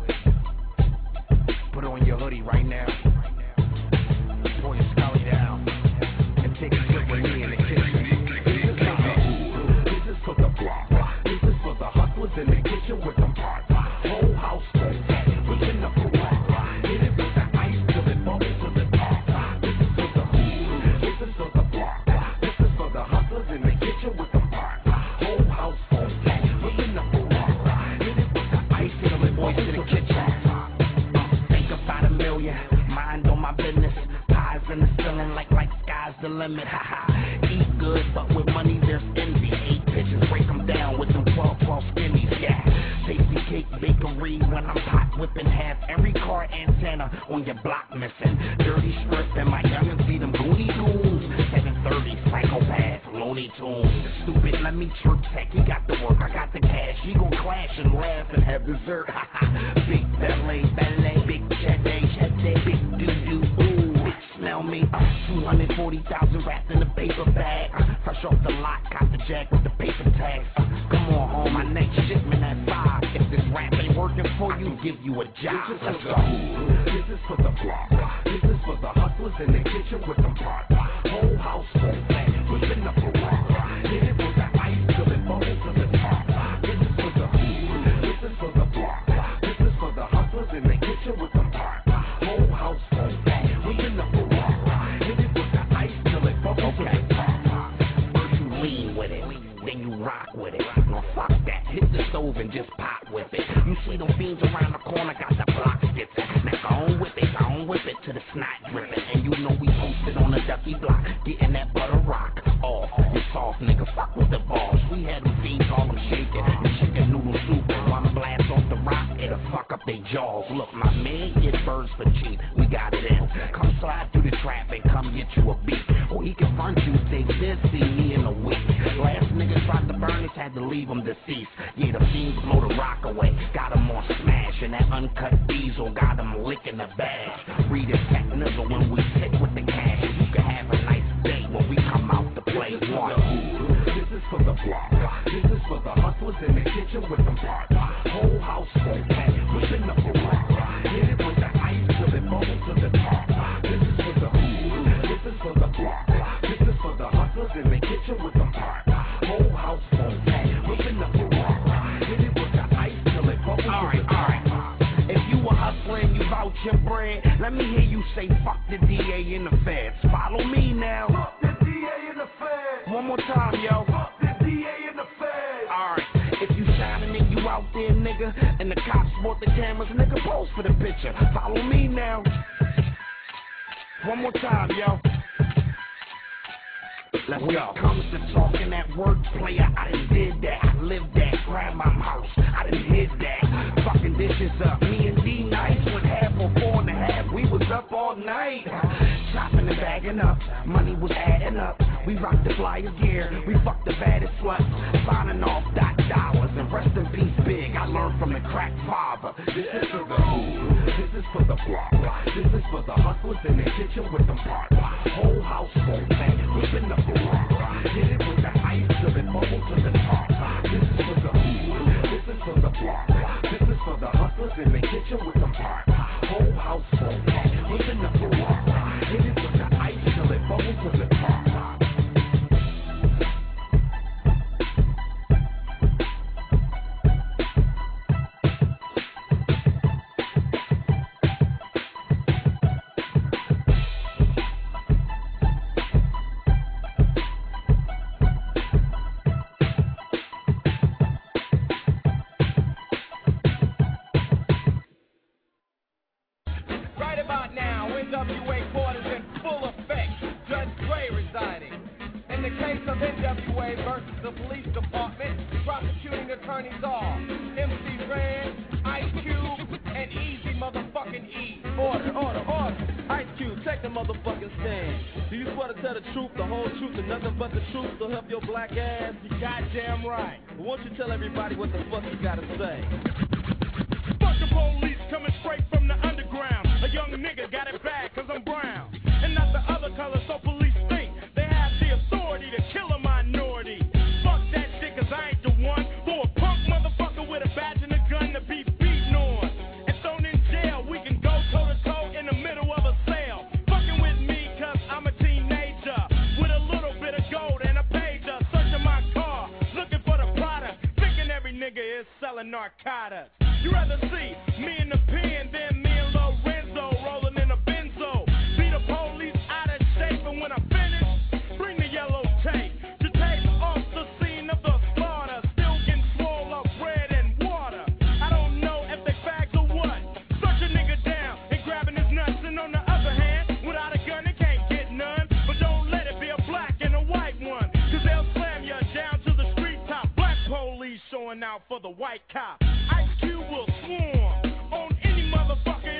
put on your hoodie right now, pull your scully down, and take a trip with me in the kitchen. This is for the block. This is for the hustlers in the kitchen with them parts. Whole house full, we in the garage. Hit it with the ice till it bubbles to the top. This is for the hood. This is for the block. This is for the hustlers in the kitchen with them parts. Whole house full, we in the garage. Hit it with the ice till it bubbles to the kitchen. Think about a million, mind on my business. Pies in the ceiling like like sky's the limit. Haha. Eat good, but with money there's envy. Eight pitches, break them down with them twelve twelve skinnies. Yeah. Tasty cake bakery when I'm pot whipping half empty. Memory card antenna on your block missing. Dirty strip and my youngin' see them Looney Tunes. seven thirty, psychopath, Looney Tunes. Stupid, let me chirp tech, he got the work, I got the cash. He gon' clash and laugh and have dessert. Big belly, belly, big chete, chete, big doo-doo, ooh. Bitch, smell me, uh, two hundred forty thousand wrapped in a paper bag. Uh, fresh off the lot, got the jack with the paper tags. Uh, come on home, my next shipment at five. If this rap ain't working for you, give you a job. This is Let's for go. the hood, this is for the block. This is for the hustlers in the kitchen with them pot. Whole house full, whipping up a rock. Hit it with the ice till it bubbles to the top. This is for the hood, this is for the block. This is for the hustlers in the kitchen with them pot. Whole house full, whipping up a rock. Hit it with the ice till it bubbles to the top. First you lean with it, then you rock with it. No, fuck that, hit the stove and just pop with it. You see them fiends around the corner, got the block skits. Now go on whip it, go on whip it to the snot dripping. And you know we posted on the ducky block, getting that butter rock off. You soft nigga, fuck with the balls. We had them fiends all them shaking. The chicken noodle soup and one blast off the rock, it'll fuck up they jaws. Look, my man get birds for cheap, we got it in. Come slide through the trap and come get you a beat. Or he can front you, they did see me in a week. Last nigga tried to burn us, had to leave him deceased. Yeah, the fiends blow the rock away, got him on smash. And that uncut diesel got him licking the bag. Read his tech nizzle when we sit with the cash. You can have a nice day when we come out to play one. This is for the block. This is for the hustlers in the kitchen with them pot. Whole house full, whipping up a rock. Hit it with the ice till it bubbles to the top. This is for the hood. This is for the block. This is for the hustlers in the kitchen with them pot. Whole house full, whipping up a rock. Hit it with the ice till it bubbles All to right, the all top. right. If you a hustler and you vouch your bread, let me hear you say fuck the D A and the feds. Follow me now. Fuck the D A and the feds. One more time, yo. Fuck the D A and the feds. Alright, if you shining and you out there, nigga, and the cops bought the cameras, nigga, pose for the picture. Follow me now. One more time, yo. Let's when go. It comes to talking that word player, I done did that. I lived that. Grandma's house, I done hid that. Fucking dishes up. Me and D Nice went half or four and a half. We was up all night. Chopping and bagging up. Money was adding up. We rocked the flyer gear. We fucked the baddest sluts. Signing off dot dollars. And rest in peace, big. I learned from the crack father. This is for the hood. This is for the block. This is for the hustlers in the kitchen with them pot. Whole house full, whipping up a rock. Hit it with the ice till it bubbles to the top. This is for the hood. This is for the block. This is for the hustlers in the kitchen with them pot. Whole house full, whipping up a rock. Hit it with the ice till it bubbles to the top. Tell everybody what the fuck you gotta say. Fuck the police coming straight from the underground. A young nigga got it bad cause I'm brown. And not the other color, so police think they have the authority to kill a minority. Fuck that shit cause I ain't the one for a punk motherfucker with a badge and a gun to be beaten on. And thrown in jail, we can go toe to toe in the middle of a sale. Fucking with me cause I'm a teenager with a little bit of gold and a pager. Searching my car, looking for the product. Every nigga is selling narcotics. You rather see me in the pen than me and Lorenzo rolling in a benzo. Be the police out of shape, and when I finish, bring the yellow tape to take off the scene of the slaughter. Still getting swole up bread and water. I don't know if they fags or what. Search a nigga down and grabbing his nuts, and on the other hand, without a gun they can't get none. But don't let it be a black and a white one, cause they'll slam you down to the street top. Black police showing out for the white cop. Ice Cube will swarm on any motherfucker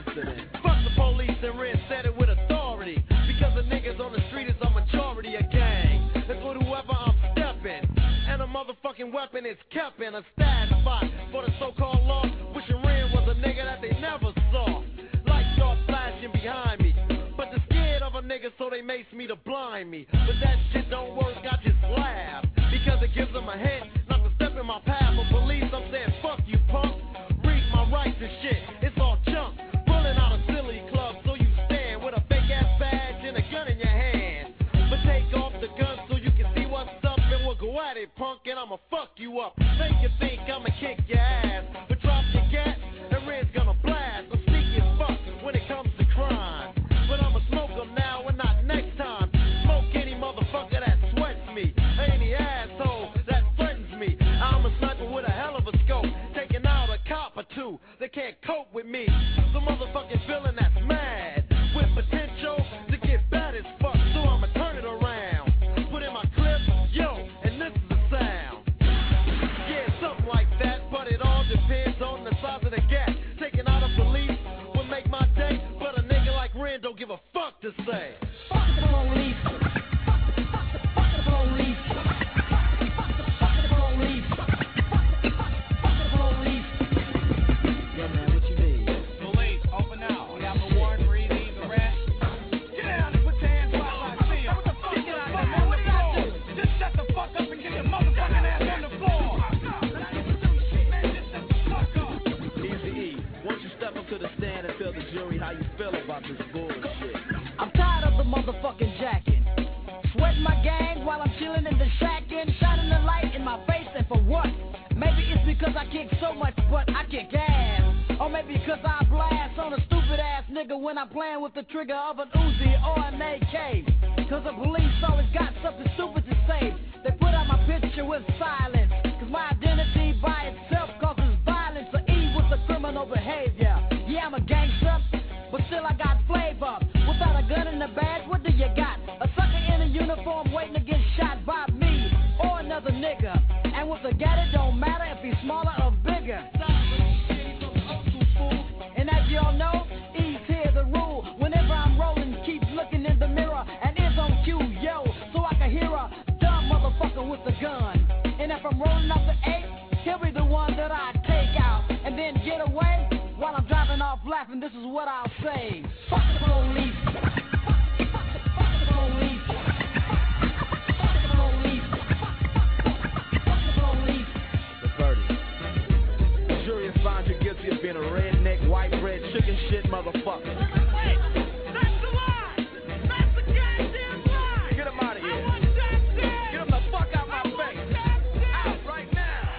incident. Fuck the police and Red said it with authority. Because the niggas on the street is a majority of gang. That's with whoever I'm stepping. And a motherfucking weapon is kept in a stash spot for the so-called law. Wishing Ren was a nigga that they never saw. Lights start flashing behind me. But they're scared of a nigga, so they mace me to blind me. But that shit don't work, I just laugh. Because it gives them a hint not to step in my path. But police, I'm saying, fuck you, punk. Read my rights and shit, it's all junk. Pulling out a silly club, so you stand with a fake ass badge and a gun in your hand. But take off the gun so you can see what's up, and we'll go at it, punk, and I'ma fuck you up. Make you think I'ma kick your ass, but drop your gat, and Red's gonna blast. I'm sneaky as fuck when it comes to crime. But I'ma smoke them now and not next time. Smoke any motherfucker that sweats me, any asshole that threatens me. I'm a sniper with a hell of a scope, taking out a cop or two that can't cope with me. Some motherfucking villain that's mad, with potential to get bad as fuck. So I'ma turn it around, put in my clip, yo, and this is the sound. Yeah, something like that, but it all depends on the size of the gap. Taking out a police would make my day, but a nigga like Ren don't give a fuck to say. Fuck the police. Fuck the police. Fuck the police. Fuck the police. Yeah, man, what you need? Police, open now. We have a warrant for illegal arrest. Get down and put your hands where I see you. What the fuck? Get out of here. What did I do? Just shut the fuck up and get your motherfucking ass on the floor. Man, just shut the fuck up. Easy E, once you step up to the stand and tell the jury how you feel about this bullshit. I'm tired of the motherfucking jacking. Sweating my gang while I'm chilling in the shack and shining the light in my face, and for what? Maybe it's because I kick so much butt, I kick ass. Or maybe because I blast on a stupid ass nigga when I'm playing with the trigger of an Uzi or an A K. Cause the police always got something stupid to say. They put out my picture with silence. Cause my identity by itself causes violence. So E with the criminal behavior. Yeah, I'm a gangster, but still I got flavor. Without a gun in the badge, what do you got? A sucker in a uniform waiting to get shot by me or another nigga. And with a gat, it don't matter if he's smaller or bigger. And as y'all know, E's here the rule. Whenever I'm rolling, keep looking in the mirror and it's on cue, yo, so I can hear a dumb motherfucker with a gun. And if I'm rolling up the eight, he'll be the one that I take out and then get away. While I'm driving off laughing, this is what I'll say. Fuck the police. Fuck the police. Fuck the police. Fuck the police. The verdict. The jury has found you guilty of being a redneck, white bread, chicken shit motherfucker. Wait, that's the lie. That's the goddamn lie. Get him out of here. I want that dead. Get him the fuck out my face. Out right now.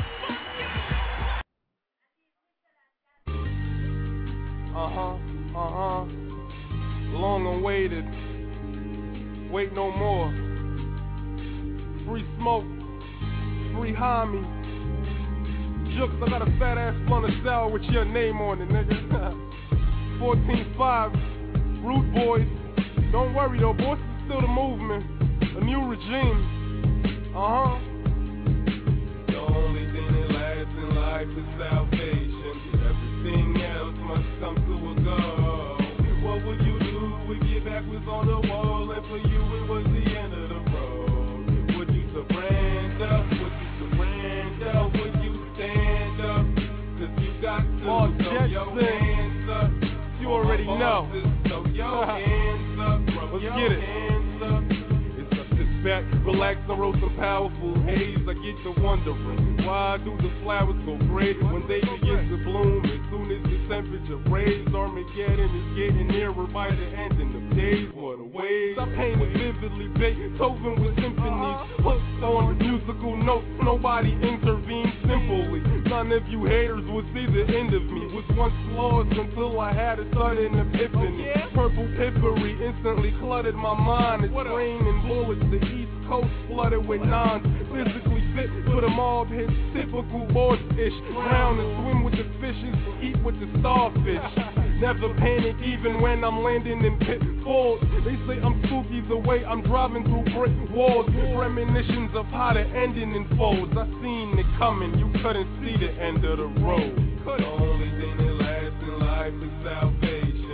Uh-huh, uh-huh. Long awaited. Wait no more. Free smoke. Free homie. Jukes, I got a fat ass blunt of sour with your name on it, nigga. fourteen five. Root Boys. Don't worry though, boys is still the movement. A new regime. Uh-huh. The only thing that lasts in life is salvation. Everything else must come to a go. What would you do if your back was on the wall and for you it was the end of the road? Would you surrender? Would you surrender? Would you stand up? Cause you got to oh, throw your hands up. You already know. Throw your hands up. Throw Let's your get it. hands up. It's up to back, relax, and roll some powerful haze. I get to wondering, why do the flowers go gray when they begin to bloom? As soon as the temperature raise, Armageddon is getting nearer by the ending of days. What a waves. I painted vividly, Beethoven with symphonies, hooked on musical notes. Nobody intervened simply. None of you haters would see the end of me. Was once lost until I had a sudden epiphany. Purple peppery instantly cluttered my mind. It's raining bullets. The East Coast flooded with nons. Physically fit for the mob hits typical board-ish. Drown and swim with the fishes, eat with the starfish. Never panic even when I'm landing in pitfalls. They say I'm spooky the way I'm driving through brick walls. Premonitions of how the ending unfolds. I seen it coming, you couldn't see the end of the road. The only thing that lasts in life is salvation.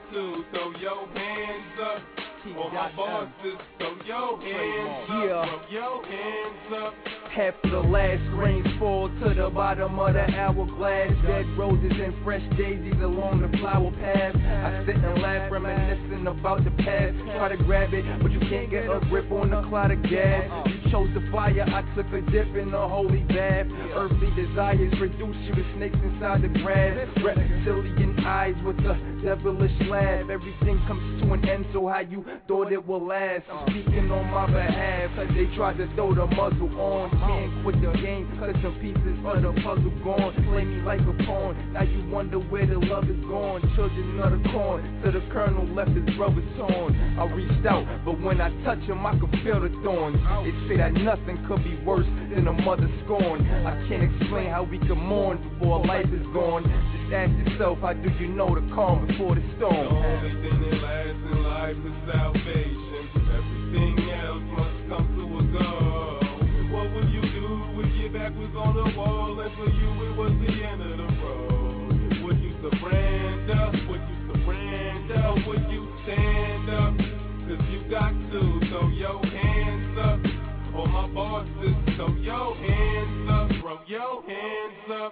to, throw your hands up. All my bosses, throw your hands up. Yeah. Throw your hands up. Half of the last grains fall to the bottom of the hourglass. Dead roses and fresh daisies along the flower path. I sit and laugh, reminiscing about the past. Try to grab it, but you can't get a grip on the cloud of gas. You chose the fire, I took a dip in the holy bath. Earthly desires reduce you to snakes inside the grass. Reptilian eyes with a devilish laugh. Everything comes to an end, so how you thought it will last? I'm speaking on my behalf, cause they tried to throw the muzzle on. Can't quit the game, cause some pieces of the puzzle gone. Play me like a pawn, now you wonder where the love is gone. Children of the corn, to the colonel left his brother torn. I reached out, but when I touch him I could feel the thorns. They say that nothing could be worse than a mother scorn. I can't explain how we can mourn before life is gone. Just ask yourself, how do you know the calm before the storm? The only thing that lasts in life is salvation. Everything else must come to a goal. What would you do if your back was on the wall and for you it was the end of the road? Would you surrender? Would you surrender? Would you stand up? Cause you got to throw your hands up. All my bosses, throw your hands up. Throw your hands up.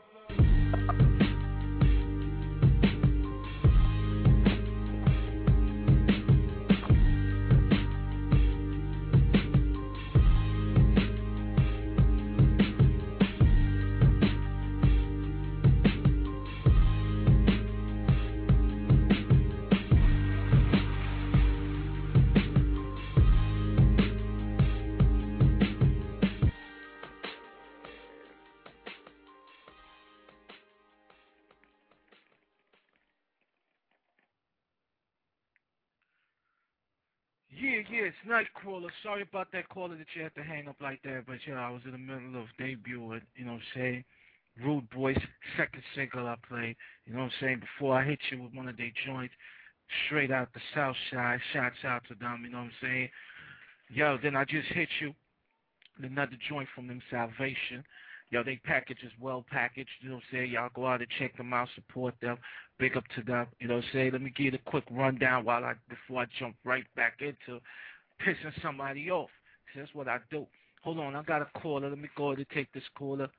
Yeah, yeah, it's Nightcrawler. Sorry about that caller that you had to hang up like that, but you know, I was in the middle of debut with, you know what I'm saying, Rude Boys, second single I played, you know what I'm saying, before I hit you with one of their joints, straight out the South Side, shouts out to them, you know what I'm saying. Yo, then I just hit you with another joint from them, Salvation. Yo, they package is well packaged, you know what I'm saying, y'all go out and check them out, support them, big up to them, you know what I'm saying. Let me give you a quick rundown while I, before I jump right back into pissing somebody off. See, that's what I do. Hold on, I got a caller, let me go ahead and take this caller.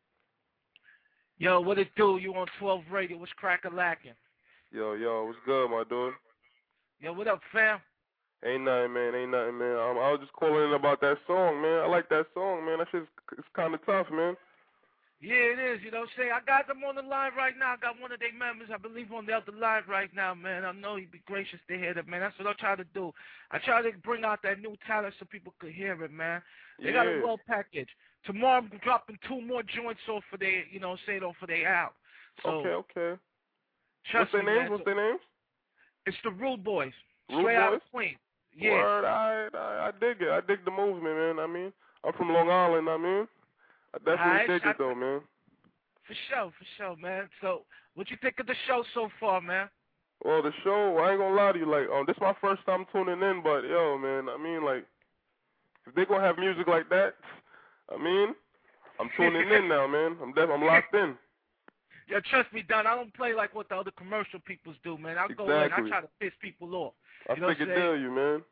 Yo, what it do? You on twelve Radio, what's crack-a-lackin'? Yo, yo, what's good, my dude? Yo, what up, fam? Ain't nothing, man. Ain't nothing, man. Um, I was just calling in about that song, man. I like that song, man. That shit's it's kind of tough, man. Yeah, it is. You know what I'm saying? I got them on the line right now. I got one of their members, I believe, on the other line right now, man. I know he'd be gracious to hear that, man. That's what I try to do. I try to bring out that new talent so people could hear it, man. They yeah. got a well package. Tomorrow I'm dropping two more joints off for their, you know, say it off for their out. So, okay, okay. What's their me, names? Man. What's their names? It's the Rude Boys. Rude Straight Boys? out of Queens. Yeah. Word, I, I, I dig it. I dig the movement, man. I mean, I'm from Long Island, I mean. I definitely right, dig I, it, though, man. For sure, for sure, man. So, what you think of the show so far, man? Well, the show, I ain't gonna lie to you, like, um, this is my first time tuning in, but, yo, man, I mean, like, if they gonna have music like that, I mean, I'm tuning in now, man. I'm def- I'm locked in. Yeah, trust me, Don, I don't play like what the other commercial peoples do, man. I go exactly. in, I try to piss people off. I you know think it dare you, man.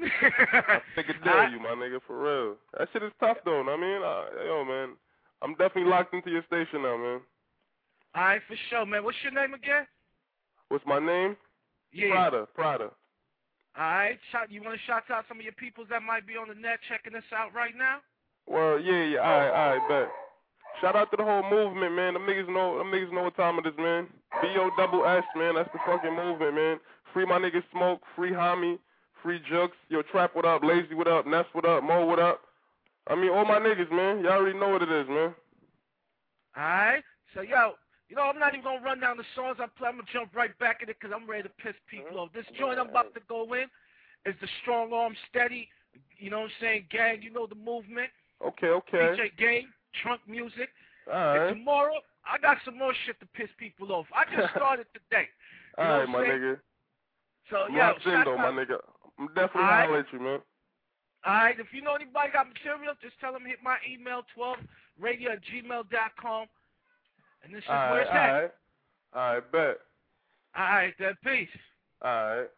I think it dare you, my nigga, for real. That shit is tough, though, I mean, uh, yo, man, I'm definitely locked into your station now, man. All right, for sure, man. What's your name again? What's my name? Yeah. Prada, Prada. All right, shout, you want to shout out some of your peoples that might be on the net checking us out right now? Well, yeah, yeah, all right, all right, bet. Shout out to the whole movement, man. Them niggas know, them niggas know what time it is, man. B O double S, man. That's the fucking movement, man. Free my niggas Smoke, free Homie, free Jux. Yo, Trap, what up? Lazy, what up? Ness, what up? Mo, what up? I mean, all my niggas, man. Y'all already know what it is, man. All right. So, yo, you know, I'm not even going to run down the songs I play. I'm going to jump right back in it because I'm ready to piss people off. This joint I'm about to go in is the Strong Arm Steady, you know what I'm saying, gang. You know the movement. Okay, okay. D J Game, Trunk Music. All right. And tomorrow, I got some more shit to piss people off. I just started today. You All know right, my saying? nigga. So, I'm yo, locked in, though, out. my nigga. I'm definitely All right. holler at you, man. All right, if you know anybody got material, just tell them hit my email, twelve radio at gmail dot com. And this is all where right, it's at. All right, all right, bet. All right, then. Peace. All right.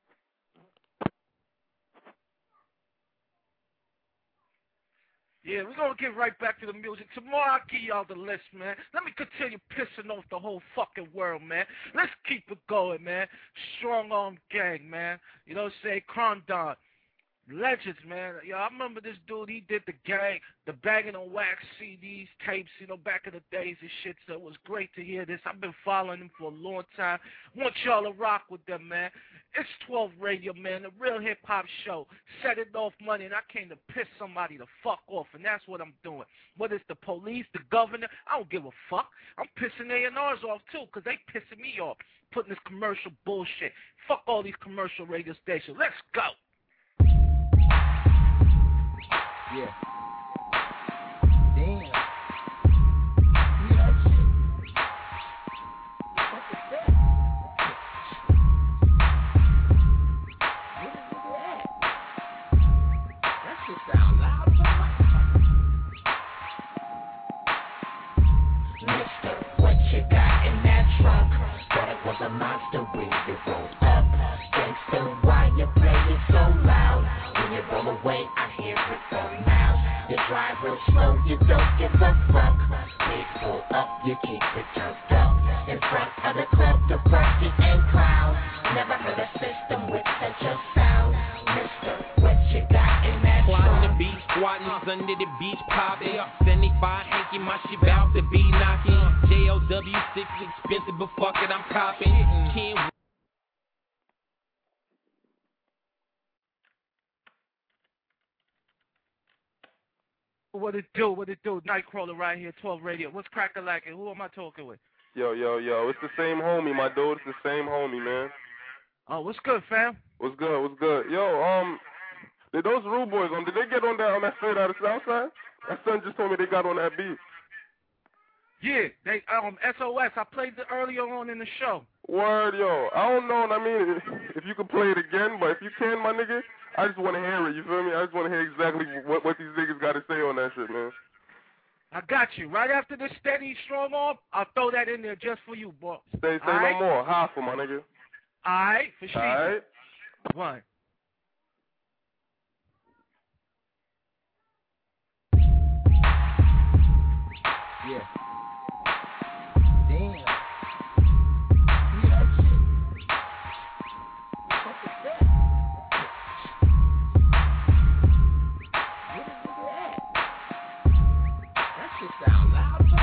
Yeah, we're going to get right back to the music. Tomorrow I'll give y'all the list, man. Let me continue pissing off the whole fucking world, man. Let's keep it going, man. Strong Arm Gang, man. You know what I'm saying? Crondon. Legends, man. Yo, I remember this dude, he did the gang, the Banging on Wax C Ds, tapes, you know, back in the days and shit, so it was great to hear this. I've been following him for a long time. Want y'all to rock with them, man. It's twelve Radio, man, the real hip-hop show. Set it off money, and I came to piss somebody the fuck off, and that's what I'm doing. Whether it's the police, the governor, I don't give a fuck. I'm pissing A and R's off, too, because they pissing me off, putting this commercial bullshit. Fuck all these commercial radio stations. Let's go. Yeah. Damn. Yeah, shit. What is that? What is that? That shit sound loud as a Mister, what you got in that trunk? Thought it was a monster when you rolled up. Gangsta, why you play it so loud? When you roll away, I hear it from now. You drive real slow, you don't give a fuck. Big pull up, you keep it turned up. In front of the club, the party and clown. Never heard a system with such a sound. Mister, what you got in that Plotting the trunk? beach, squatting under the beach, popping. seventy-five hanky, my shit bout to be knocking. J O W six expensive, but fuck it, I'm copping. Can't What it do? What it do? Nightcrawler right here, twelve Radio. What's cracking like it? Who am I talking with? Yo, yo, yo, it's the same homie, my dude. It's the same homie, man. Oh, what's good, fam? What's good? What's good? Yo, um, did those Rude Boys, um, did they get on that on that straight out of Southside? My son just told me they got on that beat. Yeah, they um S O S. I played it earlier on in the show. Word, yo. I don't know, I mean, if you could play it again, but if you can, my nigga, I just want to hear it, you feel me? I just want to hear exactly what, what these niggas got to say on that shit, man. I got you. Right after this steady strong arm, I'll throw that in there just for you, boy. Say, say no right? more. Half for my nigga. All right, for sure. All right. One. Yeah. Damn. Yeah, shit. What is that? What is that? That shit sound loud as a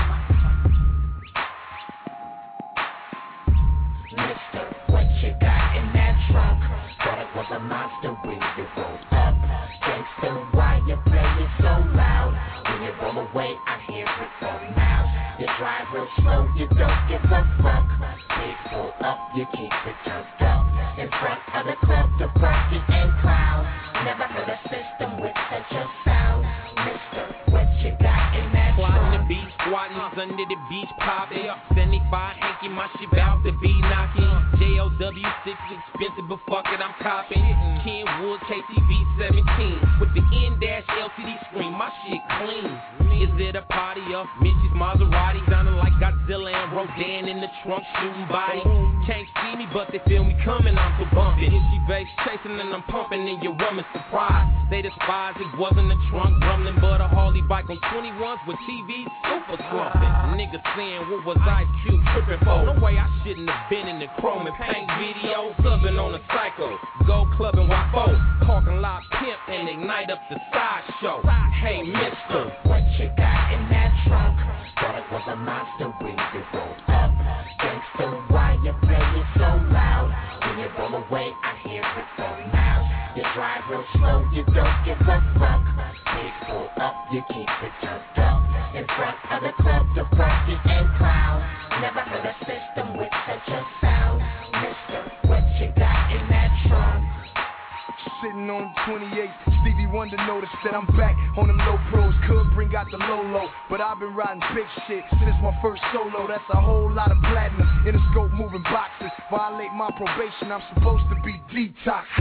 Mister, what you got in that trunk? Thought it was a monster when you rolled up. Gangsta, why you play it so loud? When you roll away, I hear it from now. You drive real slow, you don't give a fuck. Big pull up, you keep it turned up. In front of the club, the party and clown. Never heard a system with such a sound. Mister, what you got in that Plotting the trunk? beach, squatting under the beach, popping. seventy-five hanky, my shit bout to be knocking. J O W six expensive, but fuck it, I'm copping. Kenwood K T V seventeen with the N-dash L C D screen, my shit clean. Is it a party of Mitch's Maserati? Sounding like Godzilla and Rodan in the trunk shooting body. Can't see me, but they feel me coming, I'm so bumping. Itchy bass chasing and I'm pumping, and your woman surprised. They despise it wasn't a trunk rumbling, but a Harley bike on twenty-ones with T V super slumping. Niggas saying, what was Ice Cube tripping for? No way I shouldn't have been in the chrome and paint video. Clubbing on a cycle, go clubbing Y four. Parking lot pimp and ignite up the sideshow. Hey, mister, what you got in that trunk? Thought it was a monster when you rolled up. Gangsta, why you play it so loud? When you roll away, I hear it from now. You drive real slow, you don't give a fuck. Big pull up, you keep it turned up. In front of the club, the party and clown. Never heard a system with such a sound. Mister, what you got in that trunk? Sitting on twenty-eight, Stevie Wonder noticed that I'm back on them low pros. Could bring out the low low, but I've been riding big shit since my first solo. That's a whole lot of platinum in the scope moving boxes. Violate my probation, I'm supposed to be detoxing.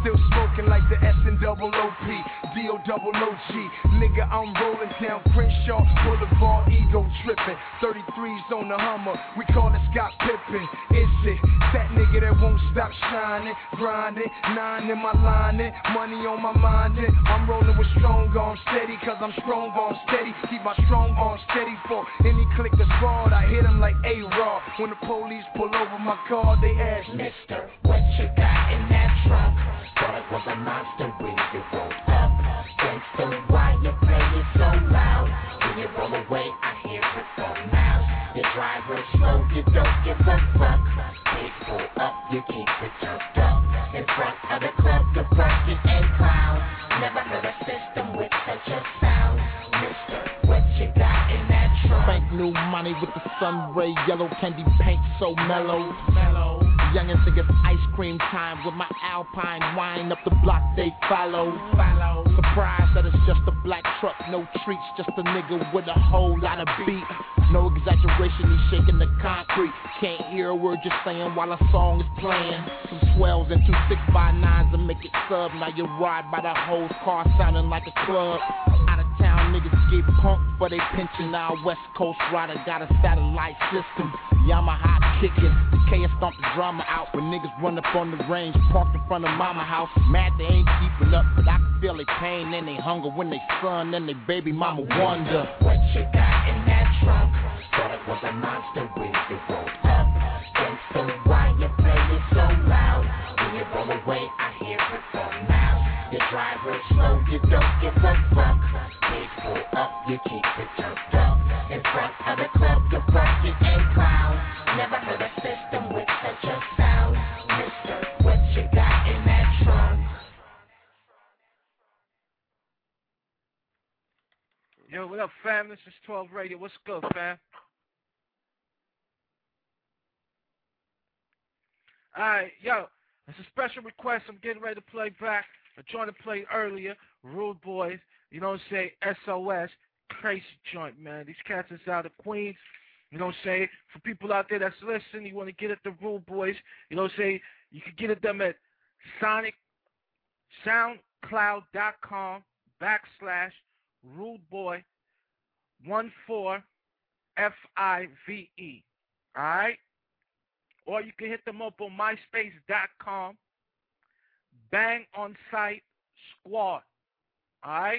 still smoking like the S and double O P, D O double O G. Nigga, I'm rolling down Crenshaw Boulevard, ego tripping. thirty-threes on the Hummer, we call it Scott Pippen. Is it that nigga that won't stop shining, grinding, nine in my lining, money on my mind? And I'm rolling with strong arm steady, cause I'm strong arm steady. Keep my strong arm steady for any click of fraud. I hit them like A-Raw. When the police pull over my car, they ask, Mister, what you got in that trunk? Thought it was a monster when you rolled up. Gangsta, why you play it so loud? When you roll away, I hear it for miles. Your driver slow, you don't give a fuck. Big pull up, you keep it turned up. In front of the club, the bucket and clown. Never heard a system with such a sound. Mister, what you got in that trunk? Frank new money with the sun ray, yellow candy paint so mellow. Mellow. Youngin' think it's ice cream time with my Alpine wine up the block they follow. Follow. Surprised that it's just a black truck, no treats, just a nigga with a whole lot of beat. No exaggeration, he's shaking the concrete. Can't hear a word you're saying while a song is playing. Some swells and two six by nines to make it sub. Now you ride by the whole car sounding like a club. Out of town niggas get punked for they pension. Now West Coast rider got a satellite system. Yamaha kicking, the K S stomp the drama out. When niggas run up on the range, parked in front of mama house. Mad they ain't keeping up, but I can feel their pain and they hunger when they son and they baby mama wonder. What you got in that trunk? Thought it was a monster when you rolled up. Gangsta, why you play it so loud? When you roll away, I hear it for miles. Your driver slow, you don't give a fuck. Big pull up, you keep it turned up. In front of the club, the bucket and clown. Never heard a system with such a sound. Mister, what you got in that trunk? Yo, what up, fam? This is twelve Radio. What's good, fam? Alright, yo, it's a special request. I'm getting ready to play back. I joined to play earlier. Rude Boys, you know what I'm saying? S O S, crazy joint, man. These cats is out of Queens. You know what I'm saying? For people out there that's listening, you want to get at the Rude Boys, you know what I'm saying? You can get at them at Sonic, SoundCloud.com backslash Rude Boy one four F I V E. Alright? Or you can hit them up on MySpace dot com. Bang on Site Squad. Alright?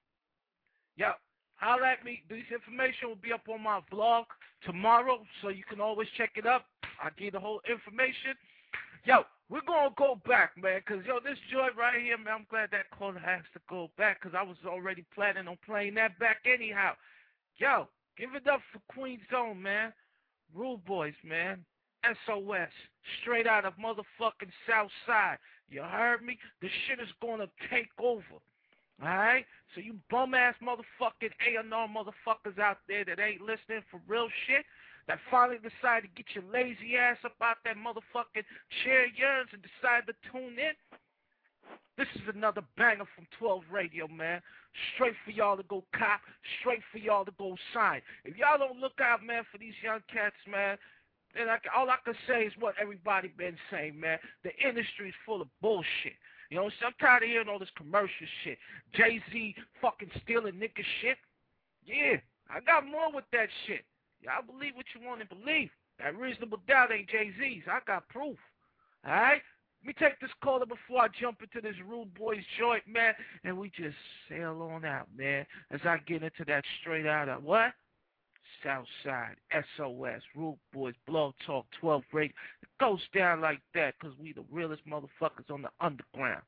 Yo, holla at me. This information will be up on my vlog tomorrow, so you can always check it up. I'll give you the whole information. Yo, we're going to go back, man, because, yo, this joint right here, man, I'm glad that caller has to go back, because I was already planning on playing that back anyhow. Yo, give it up for Queen's Zone, man. Rude Boys, man. S O S, straight out of motherfucking South Side. You heard me? The shit is going to take over. Alright? So you bum-ass motherfucking A and R motherfuckers out there that ain't listening for real shit, that finally decided to get your lazy ass up out that motherfucking chair of yours and decide to tune in, this is another banger from twelve Radio, man. Straight for y'all to go cop, straight for y'all to go sign. If y'all don't look out, man, for these young cats, man, then I, all I can say is what everybody been saying, man. The industry's full of bullshit. You know, so I'm tired of hearing all this commercial shit. Jay-Z fucking stealing nigga shit. Yeah, I got more with that shit. Y'all believe what you want to believe. That Reasonable Doubt ain't Jay-Z's. I got proof. All right? Let me take this caller before I jump into this Rude Boys joint, man, and we just sail on out, man, as I get into that straight out of what? Southside, S O S, Rude Boys, Blog Talk, twelve Radio. It goes down like that because we the realest motherfuckers on the underground.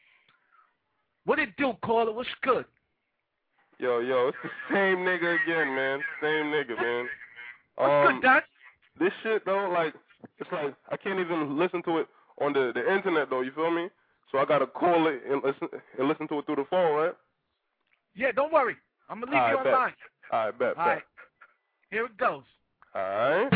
What it do, caller? What's good? Yo, yo, it's the same nigga again, man. Same nigga, man. What's um, good, Doc? This shit, though, like, it's like, I can't even listen to it on the, the internet, though, you feel me? So I gotta call it and listen, and listen to it through the phone, right? Yeah, don't worry. I'm gonna leave All you right, online. All right, bet, All bet. right. Here it goes. All right.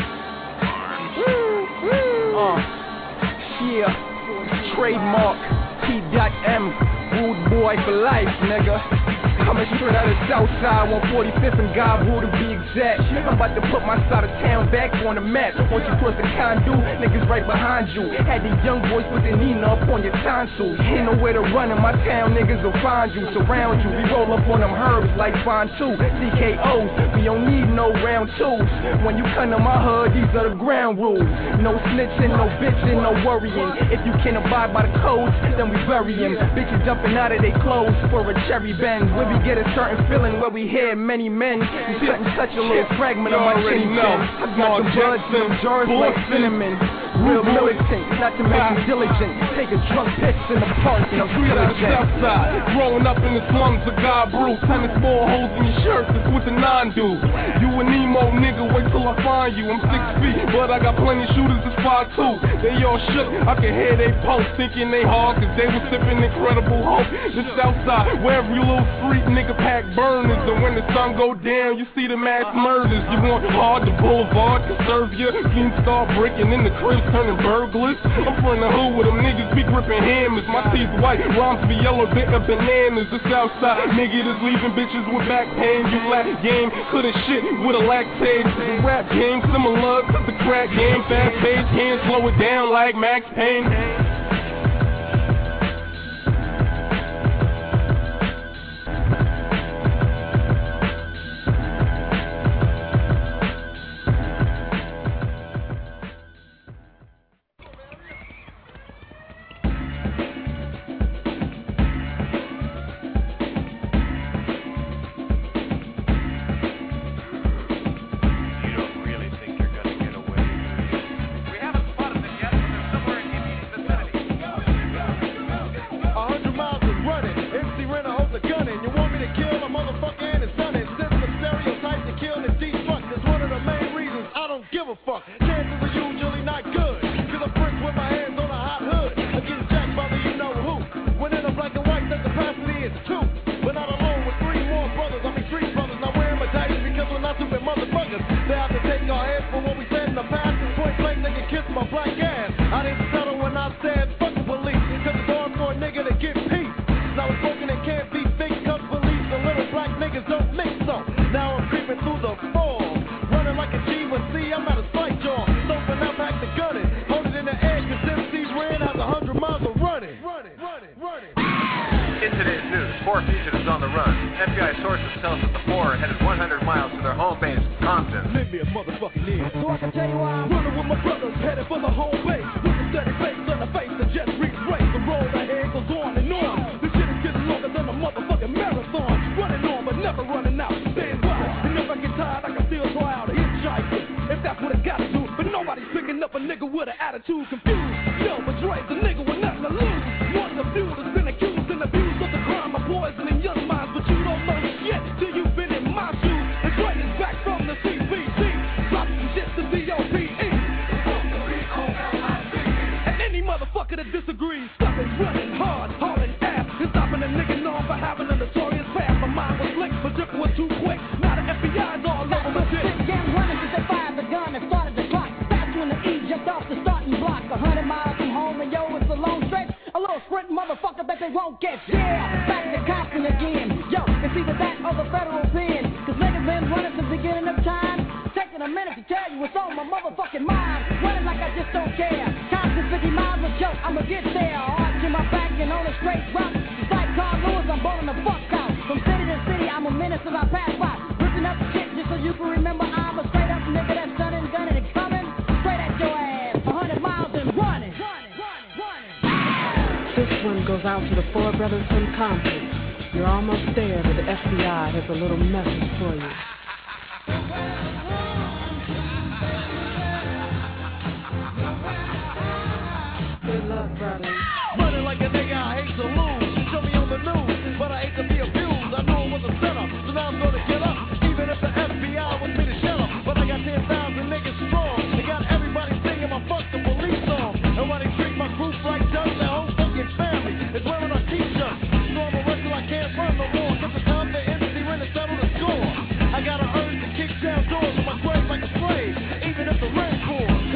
Uh, yeah, trademark T.M. Rude boy for life, nigga. Coming straight out of Southside, one forty-fifth and Godwood to be exact. I'm about to put my side of town back on the map. Once you cross the Condu, niggas right behind you. Had the young boys put the Nina up on your tonsils. Ain't nowhere to run in my town, niggas will find you, surround you. We roll up on them herbs like Fon two, C K Os. We don't need no round twos. When you come to my hood, these are the ground rules. No snitching, no bitching, no worrying. If you can't abide by the codes, then we bury him. Bitches jumping out of their clothes for a cherry bend. We get a certain feeling where we hear many men. We couldn't touch a little fragment of my chin. I got the blood in them jars like cinnamon. Real militant, not to mention diligent. Take a drunk piss in the park and I'm Straight out of Southside, growing up in the slums of God Brew. Tennis ball holes in your shirt, that's what the nine do. You an emo nigga, wait till I find you. I'm six feet, but I got plenty shooters that's five two. They all shook, I can hear they pulse, thinking they hard, cause they was sipping Incredible Hulk. The Southside, where every little street nigga pack burners. And when the sun go down, you see the mass murders. You want hard, the boulevard can serve you. Fiends start breaking in the crib, turning burglars. I'm from the hood with them niggas be gripping hammers. My teeth white, rhymes be yellow, bit of bananas. The Southside nigga that's leaving bitches with back pain. You lack game, coulda shit with a lactate. The rap game similar to the crack game. Fast pace, can't slow it down like Max Payne.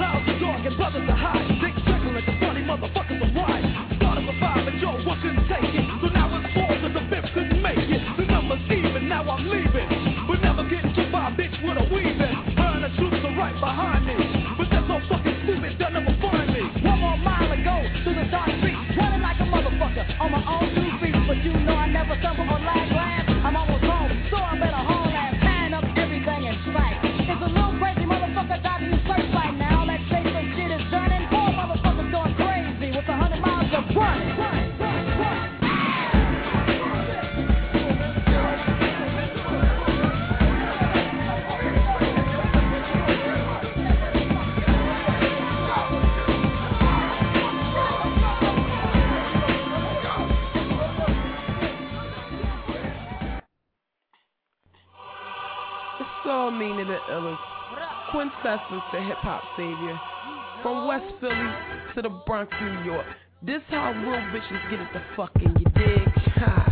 Brothers are high, dick circling like the funny motherfuckers are wide. Started with five and Joe, what couldn't take? Run, run, run, run, run. Soul meaning the illest, quintessence the hip hop savior. From West Philly to the Bronx, New York. This how real bitches get it the fucking, you dig? Ha.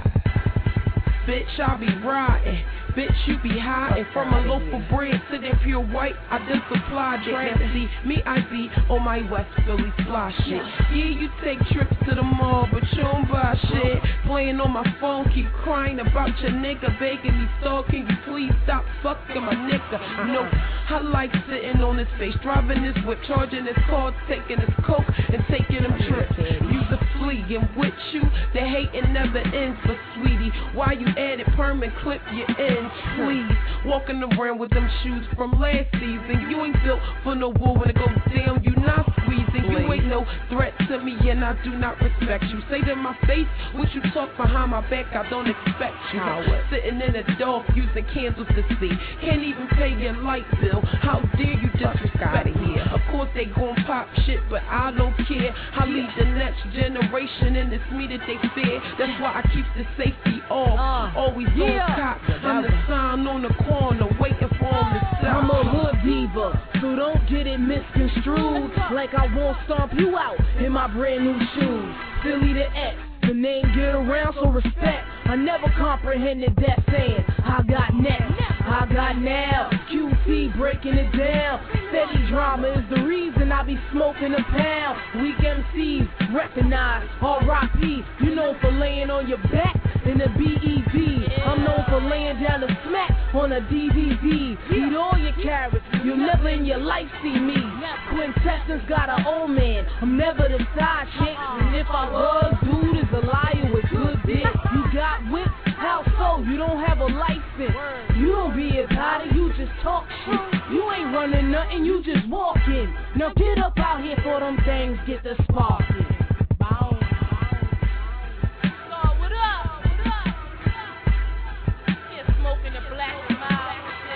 Bitch, I be riding. Bitch, you be hiding from a loaf of bread. Sitting pure white, I just supply it. Now see, me, I be on my West Philly fly shit. Yeah, you take trips to the mall, but you don't buy shit. Playing on my phone, keep crying about your nigga. Begging me, so can you please stop fucking my nigga? No, I like sitting on his face, driving this whip, charging his car, taking his coke, and taking him trips. Use a flea, and with you, the hating never ends. But sweetie, why you added permanent clip your ends? Please, walking around with them shoes from last season. You ain't built for no war when it goes down. You not squeezing. You ain't no threat to me, and I do not respect you. Say to my face, what you talk behind my back, I don't expect you. Sitting in the dark, using candles to see. Can't even pay your light bill. How dare you disrespect me? Of course they gon' pop shit, but I don't care. I lead the next generation, and it's me that they fear. That's why I keep the safety off. Always on top. I'm the sign on the corner, waiting for him to sell. I'm a hood diva, so don't get it misconstrued. Like I won't stomp you out in my brand new shoes. Philly the X, the name get around, so respect. I never comprehended that saying. I got next, I got now. Q T breaking it down. Steady drama is the reason I be smoking a pound. Weak M Cs recognize R I P. You know for laying on your back in the B E D. I'm known for laying down the smack on a D V D. Eat all your carrots, you'll never in your life see me. Quintessence got an old man, I'm never the side chick. And if I was, dude is a liar with good dick. You got whips, how so? You don't have a license. You don't be a potty, you just talk shit. You ain't running nothing, you just walking. Now get up out here for them things, get the sparking. Bow. Smoking the black smile,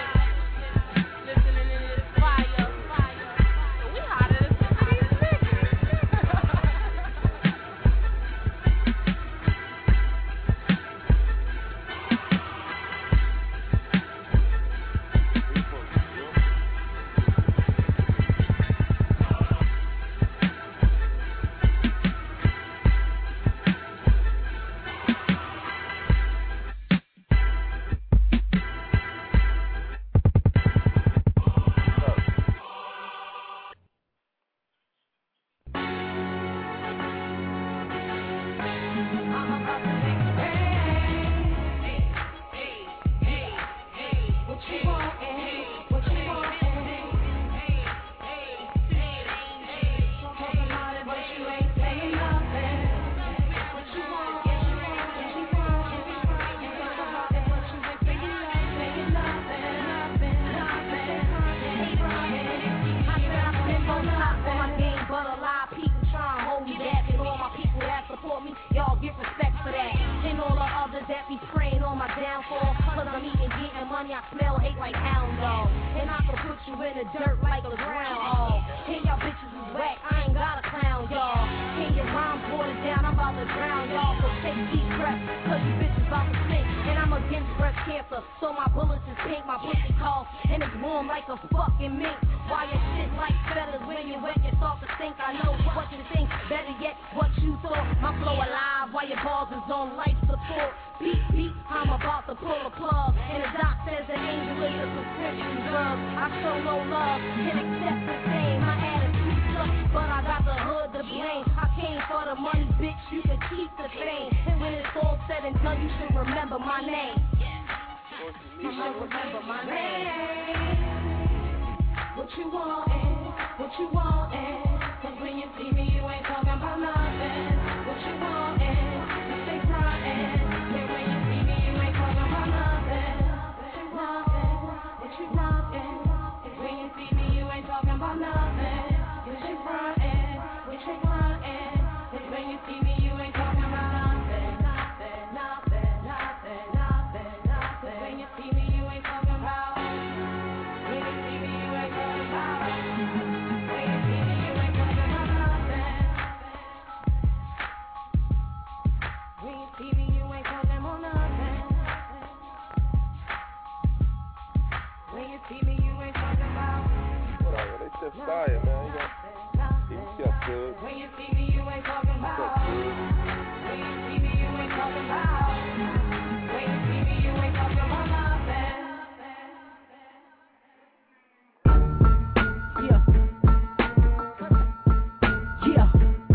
listening to this fire, fire. We hotter than some of these niggas. When you see me Messiah, man. You got, he kept good. When you see me, you ain't talking about. When you see me, you ain't talking about. When you see me, you ain't talking about nothing. Yeah. Yeah.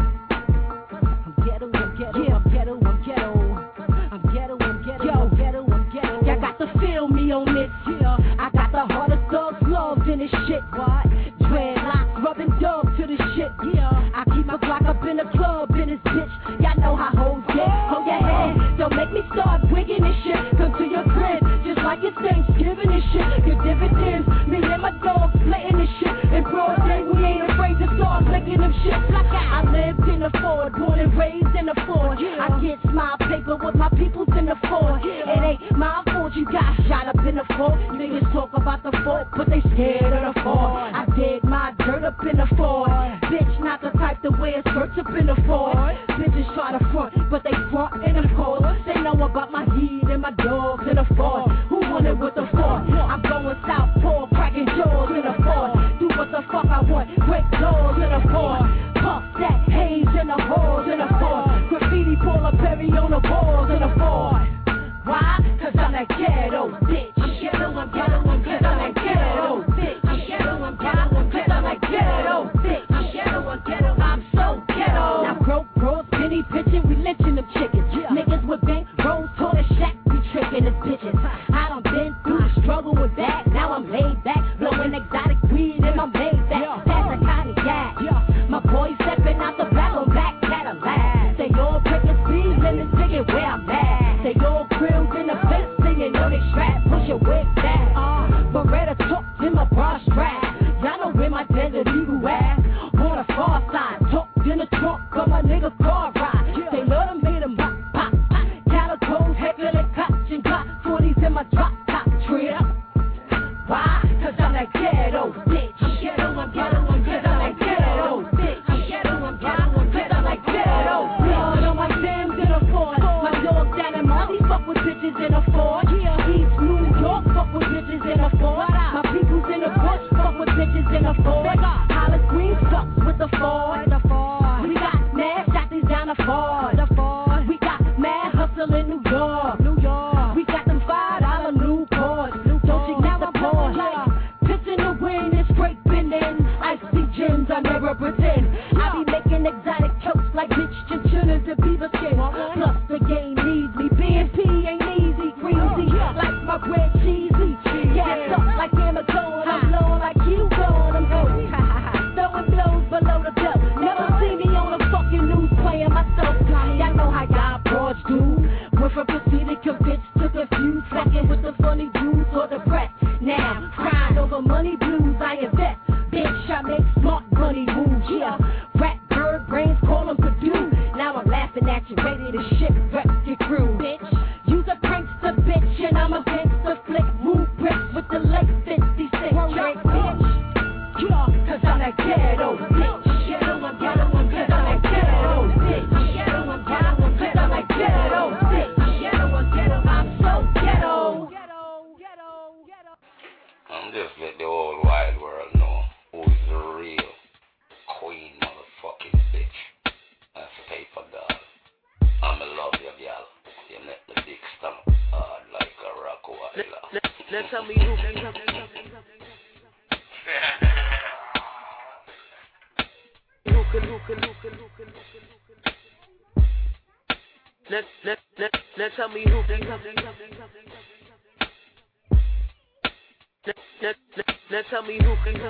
I'm ghetto, I'm ghetto, yeah. I'm ghetto, I'm ghetto. I'm ghetto, I'm ghetto, yo. I'm ghetto, I'm ghetto. Y'all got to feel me on this, yeah. I got the heart of thugs, love in this shit, what? Dreadlocks, rubbing dub to this shit, yeah. I keep my Glock up in the club in this bitch. Y'all know how hoes get. Hold your head, don't make me start wigging this shit. Come to your crib, just like it's Thanksgiving this shit. Your dividends, me and my dog splitting this shit. In broad day, we ain't afraid to start flicking them shit. I lived in the Ford, born and raised in the Ford. I get smile paper with my peoples in the Ford. It ain't my fault you got shot up in the Ford. Niggas talk about the Ford, but they scared of the Ford. I dig my dirt up in the Ford. Bitch, not the type to wear skirts up in the Ford. Bitches try to front, but they front in the Ford. They know about my heat and my dogs in the Ford. Who wanted with the Ford? I'm going southpaw, cracking jaws in the Ford. Do what the fuck I want, break doors in the Ford. Puff that haze in the halls in the Ford. Graffiti Paula Perry on the walls in the Ford. Why? Cause I'm that ghetto bitch. I'm ghetto, I'm ghetto, I'm ghetto, I'm that ghetto bitch. I'm ghetto, I'm ghetto, I'm ghetto, I'm that ghetto bitch. I'm ghetto, I'm ghetto, I'm so ghetto. Now broke bros, penny pitching, we lynching them chickens. Niggas with bank rolls, told a shack, we tricking the bitches. I done been through the struggle with that. Now I'm laid back, blowing exotic weed in my Maybach. That's a Cadillac. My boy stepping out the back on back Cadillac. They all breaking speeds in the ticket where I'm at. They all grilled in the face, singing on they strap, push your wig back. Uh, Beretta tucked in my bra strap. Y'all know where my desert eagle at. On the far side, tucked in the trunk of my nigga car ride. They love to make them pop, pop, pop. Calicoes, heckling cops and got forties in my drop top trip. Why? Cause I'm that ghetto bitch. I'm ghetto, I'm ghetto, I'm ghetto, I'm that ghetto bitch. I'm ghetto, I'm ghetto, I'm ghetto, I'm that ghetto. Blood on my Sims in a Ford. My dog down in Molly fuck with bitches in a Ford. East New York fuck with bitches in a Ford. My peoples in the bush fuck with bitches in a Ford. Hollis Green sucks with the Ford. We got mad shotties down the Ford. We got mad hustle in New York. New York. We got them five dollar new boards. Don't you get the board? Pitch in the wind and scraping in. Icy gems I never pretend. I be making exotic chokes like bitch chinchillas and beaver skin. Plus the game needs me. B and P ain't easy, greasy. Like my bread cheesy. Gas up like Amazon. I'm blowing like you gone. I'm going. Throwing blows below the belt. Never see me on the fucking news playing myself. Y'all know how y'all broads do. Went from proceeded convinced to confused. Second with the funny views or the press. Now, crying over money blues, I invest. Bitch, I make smart money moves. Yeah, rap bird brains call them Purdue. Now I'm laughing at you, ready to shipwreck your crew. Bitch, you's a prankster bitch, and I'm a gangster flick. Move bricks with the late fifty-six. Right, bitch. Yeah, cause I'm that ghetto bitch. Ghetto, I'm ghetto, I'm ghetto, I'm that ghetto bitch. Ghetto, I'm ghetto, I'm ghetto, I'm that ghetto bitch. Ghetto, I'm ghetto, I'm so ghetto. I'm just let the whole wide world know who's the real queen motherfucking bitch. That's paper doll. I'ma love you, gal. You let the big stomach hard like a rock wire. Now tell me who. Now tell me who can, who can, who can, who can, who can. Now, now, now, now tell me who. Now, now, now, now tell me who can.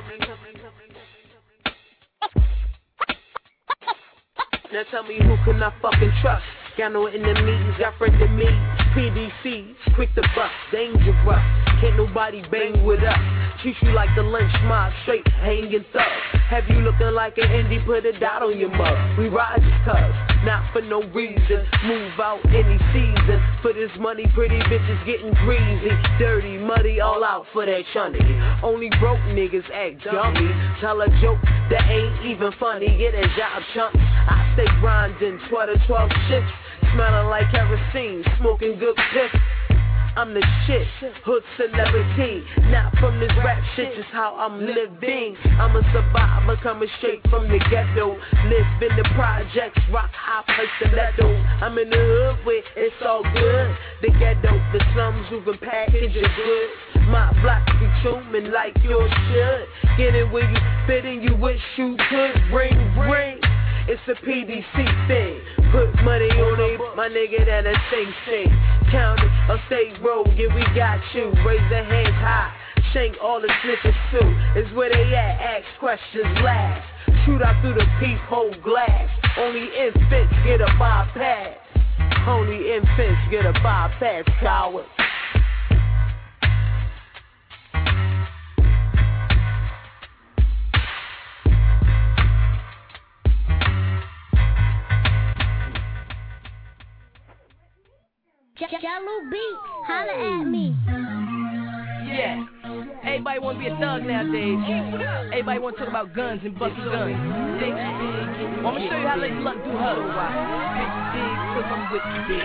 Now tell me who can I fucking trust? Got no enemies, got friends in me. P D Cs, quick to bust, dangerous. Can't nobody bang with us. Treat you like the lynch mob, straight hanging thug. Have you looking like an indie, put a dot on your mug. We ride just cuz, not for no reason. Move out any season. For this money, pretty bitches getting greasy. Dirty, muddy, all out for that shunny. Only broke niggas act dummy. Tell a joke that ain't even funny. Get a job, chump. I stay grinding, twelve to twelve shifts. Smelling like kerosene, smoking good piss. I'm the shit, hood celebrity. Not from this rap shit, just how I'm living. I'm a survivor coming straight from the ghetto. Live in the projects, rock high, play stiletto. I'm in the hood where it's all good. The ghetto, the slums who can package your goods. My block be tuning like yours should. Get it where you fit and you wish you could. Ring, ring. It's a P D C thing. Put money on it, my nigga, that a sing sing. Count it, a state road, yeah, we got you. Raise the hands high, shank all the snitches too. It's where they at, ask questions last. Shoot out through the peephole glass. Only infants get a bypass. Only infants get a bypass, coward. Jello Beats, holla at me. Yeah, everybody wanna be a thug nowadays. Everybody wanna talk about guns and busting guns. Dig, dig. Well, I'ma show you how Lady Luck do her. Big, big, cause I'm with you, big.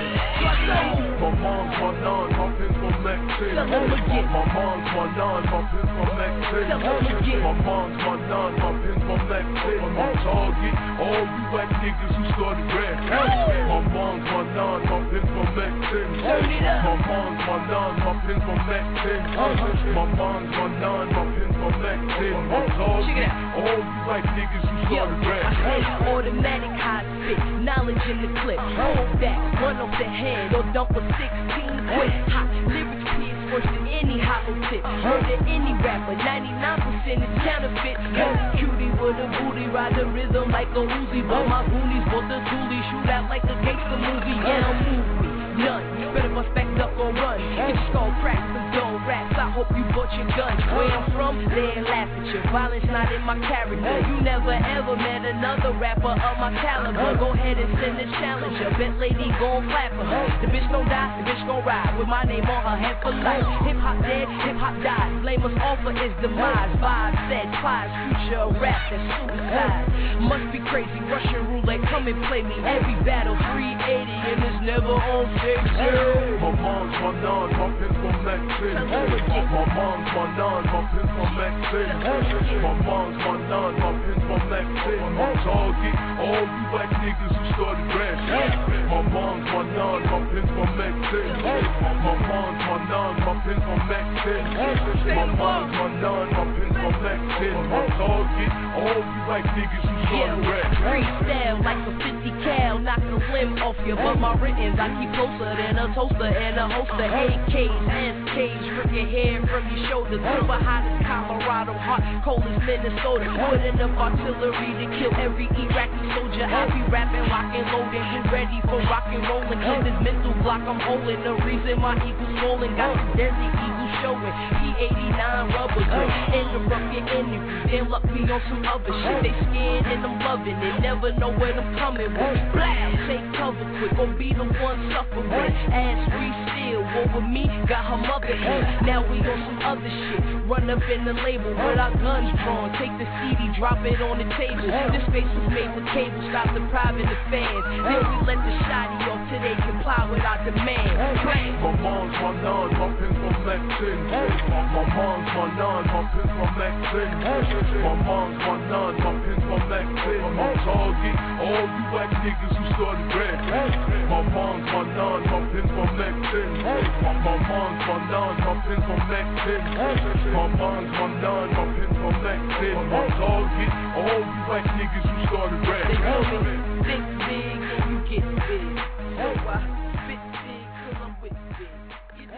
My mom's my non, my pins from Mexico. My mom's my non, my pins from Mexico. My mom's my non, my pins from Mexico. My target, all you whack niggas who started rap. My mom's my non, my pins from Mexico. My mom's my non, my pins from Mexico. My mom's my non, my pins from Mexico. My target, all you whack niggas who started rap. Automatic high spit, knowledge in the clip. Hold that, one off the head, or dump a sixteen quick. Hot lyrics pierce worse than any hollow tip. Murder any rapper, ninety-nine percent is counterfeit. Yo, cutie with a booty, ride the rhythm like a Uzi. But my goonies bought the toolie, shoot out like a gangster movie. Yeah, don't move me, none. You better bust back up or run. It's skull cracks and dull raps. I hope you bought your gun. Where I'm from, they ain't laugh at you. Violence not in my character. You never ever met another rapper of my caliber. Go ahead and send a challenger. Bet lady gon' clap for her. The bitch gon' die, the bitch gon' ride. With my name on her head for life. Hip hop dead, hip hop died. Blame us all for its demise. Vibe said, Plies, future rap that's suicide. Must be crazy, Russian roulette. Come and play me every battle. three eighty and it's never on stage. My mom's my non, my pins from Mexico. My mom's my non, my pins from Mexico. My mom's my non, my pins from Mexico. My target, all you whack niggas who started rap. My mom's my non, my pins from Mexico. My mom's my non, my pins from Mexico. My mom's my non, my pins from Mexico. My target, all you whack niggas who started rap. Freestyle like a fifty cal, knock a limb off you. But my writtens I keep closer than a toaster and a holster. A Ks, S Ks, rip your hair from your shoulder. Super hot as Colorado, hot cold as Minnesota. Put enough artillery to kill every Iraqi soldier. I be rapping, locking, loading, get ready for rock and rolling. Cause this mental block I'm holding, the reason my eagle's swollen. Got the deadly eagle showing, P eighty-nine rubber grip. Interrupt your interview, then luck me on some other shit. They scared and I'm loving it, never know where I'm coming with. Blast, take cover quick, gon' be the one suffering. Ass free still, over me, got her mother here. Now we on some other shit, run up in the label with our guns drawn. Take the C D, drop it on the table. This space was made with cable, stop depriving the fans. Then we let the shotty off till they comply with our demand. My mom's my non, my pins from Mexico. My mom's my non, my pins from Mexico. My mom's my non, my pins from Mexico. My target, all you whack niggas who started rap. My mom's my non, my pins from Mexico. My mom's my non, my pins from Mexico. My mom's my non, my pins from Mexico. My target, all you whack niggas who started rap. They tell me, think big and you get big. So I spit big cause I'm with big. You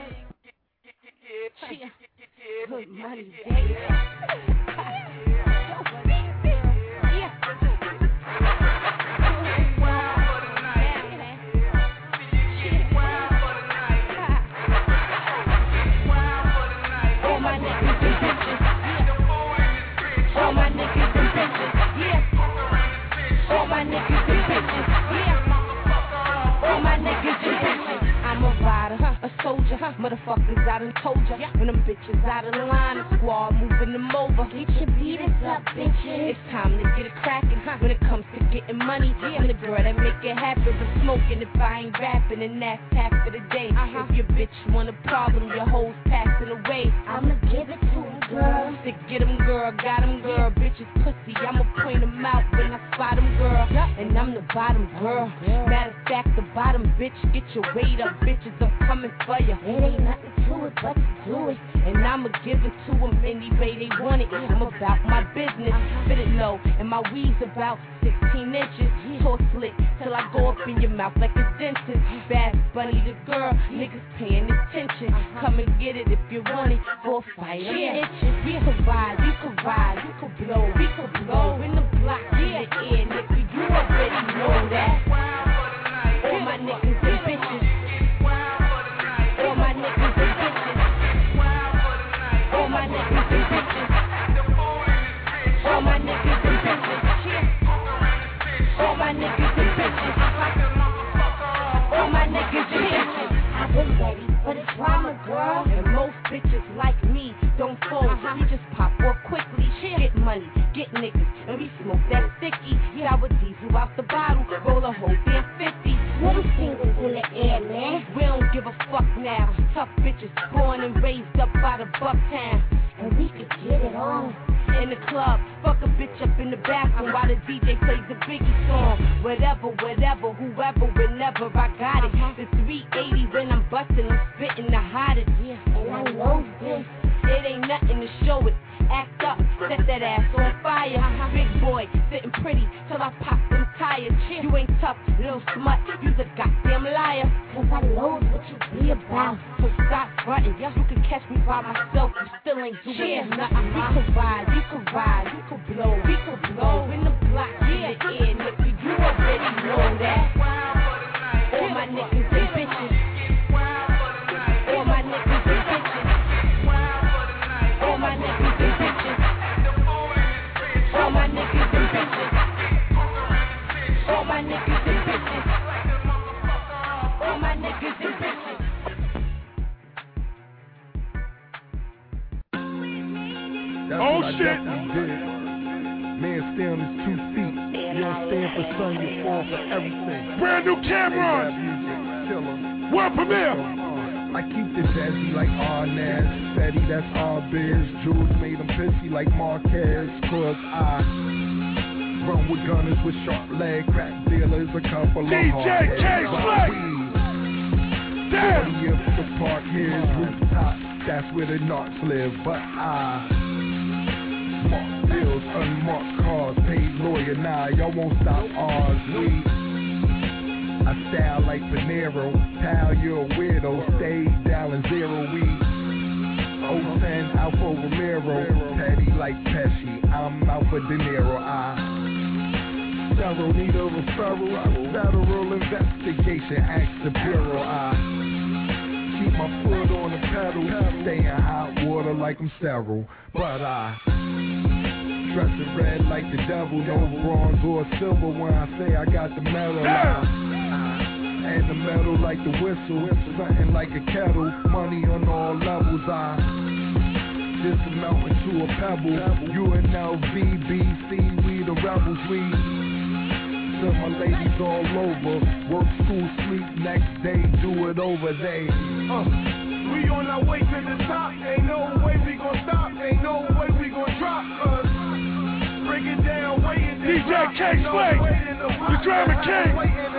dig? Yeah. Good money, baby. told ya, motherfuckers, I done told ya. When them bitches out of line, the squad moving them over. Get your beaters up, bitches. It's time to get it crackin', huh? When it comes to getting money, I'm the girl that make it happen. But smoking if I ain't rapping, and that's half of the day. Uh-huh. If your bitch want a problem, your hoes passing away. I'ma give it to him, girl. Sick, get him, girl, got him, girl. Bitches pussy, I'ma point him out when I spot him, girl. And I'm the bottom, girl. Matter of fact, the bottom, bitch, get your weight up, bitches, I'm coming for ya. It ain't nothing to it but to do it. And I'ma give it to them any way they want it. I'm about my business, spit it low, and my weed's about sixteen inches. Talk slick till I go up in your mouth like a dentist. Bad Bunny the girl, niggas paying attention. Come and get it if you want it for a fight. Yeah, we can ride, we can ride, we can blow, we can blow in the block, yeah, yeah, nigga, you already know that. All my niggas and bitches. All my niggas and bitches. All my niggas and bitches. All my niggas and bitches. All my niggas and bitches. All my niggas and bitches. I've been ready for the drama, girl. And most bitches like me don't fold. We just pop off quickly. Get money, get niggas, and we smoke that sticky. Sour diesel out the bottle, roll a whole damn fifty. Little fingers in the air, man. We don't give a fuck now. Tough bitches born and raised up by the Bucktown. And we could get it on. In the club, fuck a bitch up in the bathroom while the D J plays the Biggie song. Whatever, whatever, whoever, whenever I got it. The three eighty when I'm bustin', I'm spittin' the hottest. And I know this. It ain't nothing to show it. Act up, set that ass on fire. Big boy, sitting pretty till I pop them tires. You ain't tough, little smut, you's a goddamn liar. Cause I know what you be about. So stop frontin', you can catch me by myself. You still ain't doing nothing. We can ride, we can ride, we can blow, we can blow in the block, yeah, yeah, nigga, you already know that. All my niggas and bitches. All my niggas and bitches. All my niggas and bitches. All my niggas and bitches. All my niggas and bitches. All my niggas and bitches. That's oh what shit! I did. Man, stay on his two feet. You don't stand for son, you fall for everything. Brand new Cameron. World premiere. I keep this jazzy like Arnaz. Fetty, that's our biz. Jules made them pissy like Marquez. Cause I run with gunners with sharp leg. Crack dealers, a couple of D J hard K-Slay. Damn. forty if the park here is rooftop. That's where the narcs live. But I mark bills, unmarked cars, paid lawyer. Nah, y'all won't stop ours. We I style like Panero, pal, you're a weirdo. Stay down in zero, we oh ten, Alpha Romero. Petty like Pesci, I'm Alpha De Niro. I Cheryl need a referral, federal investigation, ask the bureau. I keep my foot on the pedal, stay in hot water like I'm sterile. But I dress in red like the devil, no bronze or silver when I say I got the medal. I, and the metal like the whistle, something like a kettle, money on all levels. I just melt into a pebble. U N L V, B C, we the rebels. We send my ladies all over. Work, school, sleep, next day, do it over. They uh, we on our way to the top. Ain't no way we gon' stop. Ain't no way we gon' drop. Cause break it down, wait it D J K-Slay, the Drama King.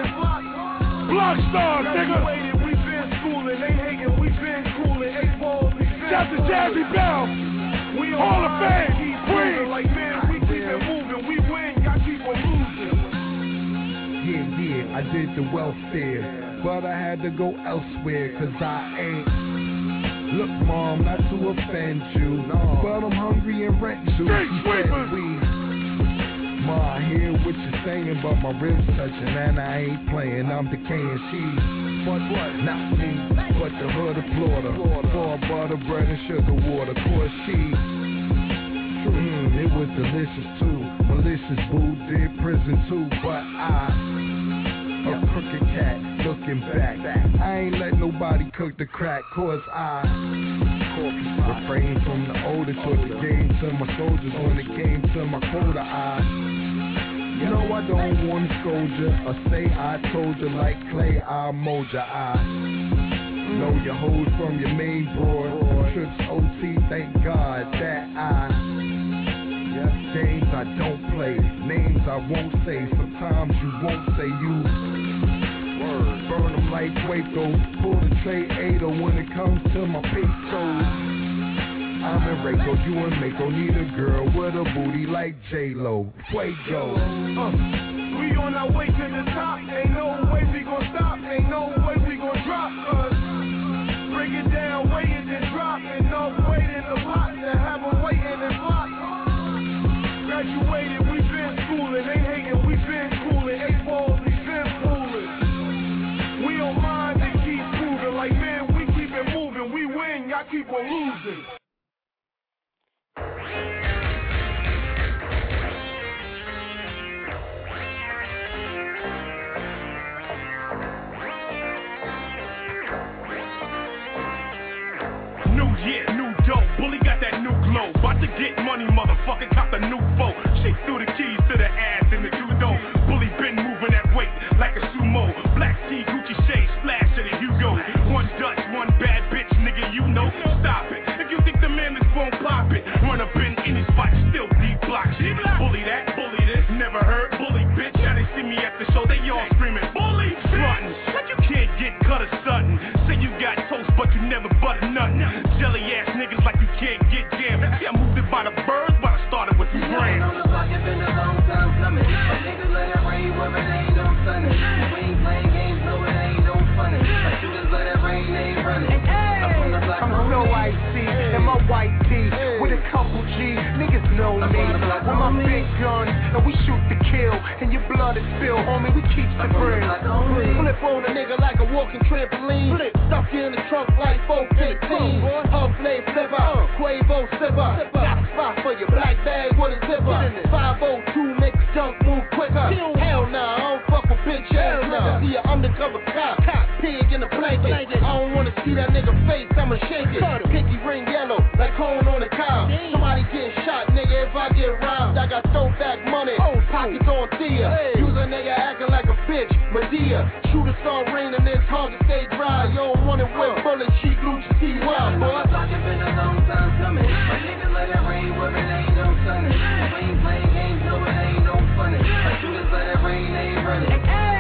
Blockstar, nigga. We been schooling, they hating, we been cooling. Eight balls, we been Shout to Jazzy Bell. We Hall of Fame, Queen. Like man, we keep it moving. We win, y'all keep on losing. Yeah, yeah, I did the welfare, but I had to go elsewhere, cause I ain't. Look, mom, not to offend you, no, but I'm hungry and rent due. She said we. Ma, I hear what you're saying, but my ribs touching and I ain't playing. I'm decaying. She, but what? Not me, but the hood of Florida. For butter, bread, and sugar water. Cause she, mm, it was delicious too. Malicious boo did prison too, but I, a crooked cat looking back. I ain't let no nobody cook the crack, cause I refrain from the older, taught the game to my soldiers, on the game to my quota. I, you know I don't want to scold ya, or say I told ya like Clay, I mold ya. I know your hoes from your main board, trips O T, thank God that I. Games I don't play, names I won't say, sometimes you won't say you. Word. Burn them like Waco, pull the tray Ada when it comes to my pesos. I'm in Raco, you in Mako, need a girl with a booty like J-Lo. Fuego. Uh, we on our way to the top, ain't no way we gon' stop, ain't no way we gon' drop, cause break it down, weigh it and drop, enough weight in the pot to have them waiting and flop. Graduated, we been schooling, ain't hating, we been cooling, eight balls, we been fooling. We don't mind and keep proving, like man, we keep it moving, we win, y'all keep on losing. New year, new dope, Bully got that new glow. About to get money, motherfucker, cop the new foe. She threw the keys to the ass in the judo. Bully been moving that weight like a sumo. Black tee, Gucci shades, splash of the Hugo. One Dutch, one bad bitch, nigga, you know. Stop it. If you think the man is won't pop it, run up in any spot, still deep block shit. Bully that, bully this, never heard. Bully bitch, now they see me at the show, they all screaming, bully, frontin'. Like you can't get cut or something. Say you got toast, but you never butter nothing. Jelly ass niggas like you can't get jammed. See, I moved it by the birds, but I started with some grams. On the block, it's been a long time coming. My niggas let it rain where it ain't no sunny. We ain't playing games, no it ain't no funny. My shooters let it rain, they ain't running. I'm on the block, I'm so icy in my white tee with a couple G. Niggas know me with my big gun, and we shoot to kill. And your blood is spilled, homie. We keep the bread. Flip on a nigga like a walking trampoline. Stuff you in the trunk like four fifteen. Up play flipper, Quavo slipper. Got a spot for your black bag with a zipper. five oh two makes junk move quicker. Hell nah, I don't fuck with bitch ass nigga. See a undercover cop, pig in a blanket. I don't wanna see that nigga face, I'ma shake it. Pinky ring yellow, like corn on the cob. Somebody get shot, nigga, if I get robbed. I got throwback money, pockets on Thea. Use a nigga acting like a bitch, Medea. Shooter start raining, it's hard to stay dry. You don't wanna whip bullets, cheek, Lucci, T Y, boy. It's been a long time coming. My niggas let it rain where it ain't no sunny. We ain't playing games, no it ain't no funny. My shooters let it rain, they ain't running.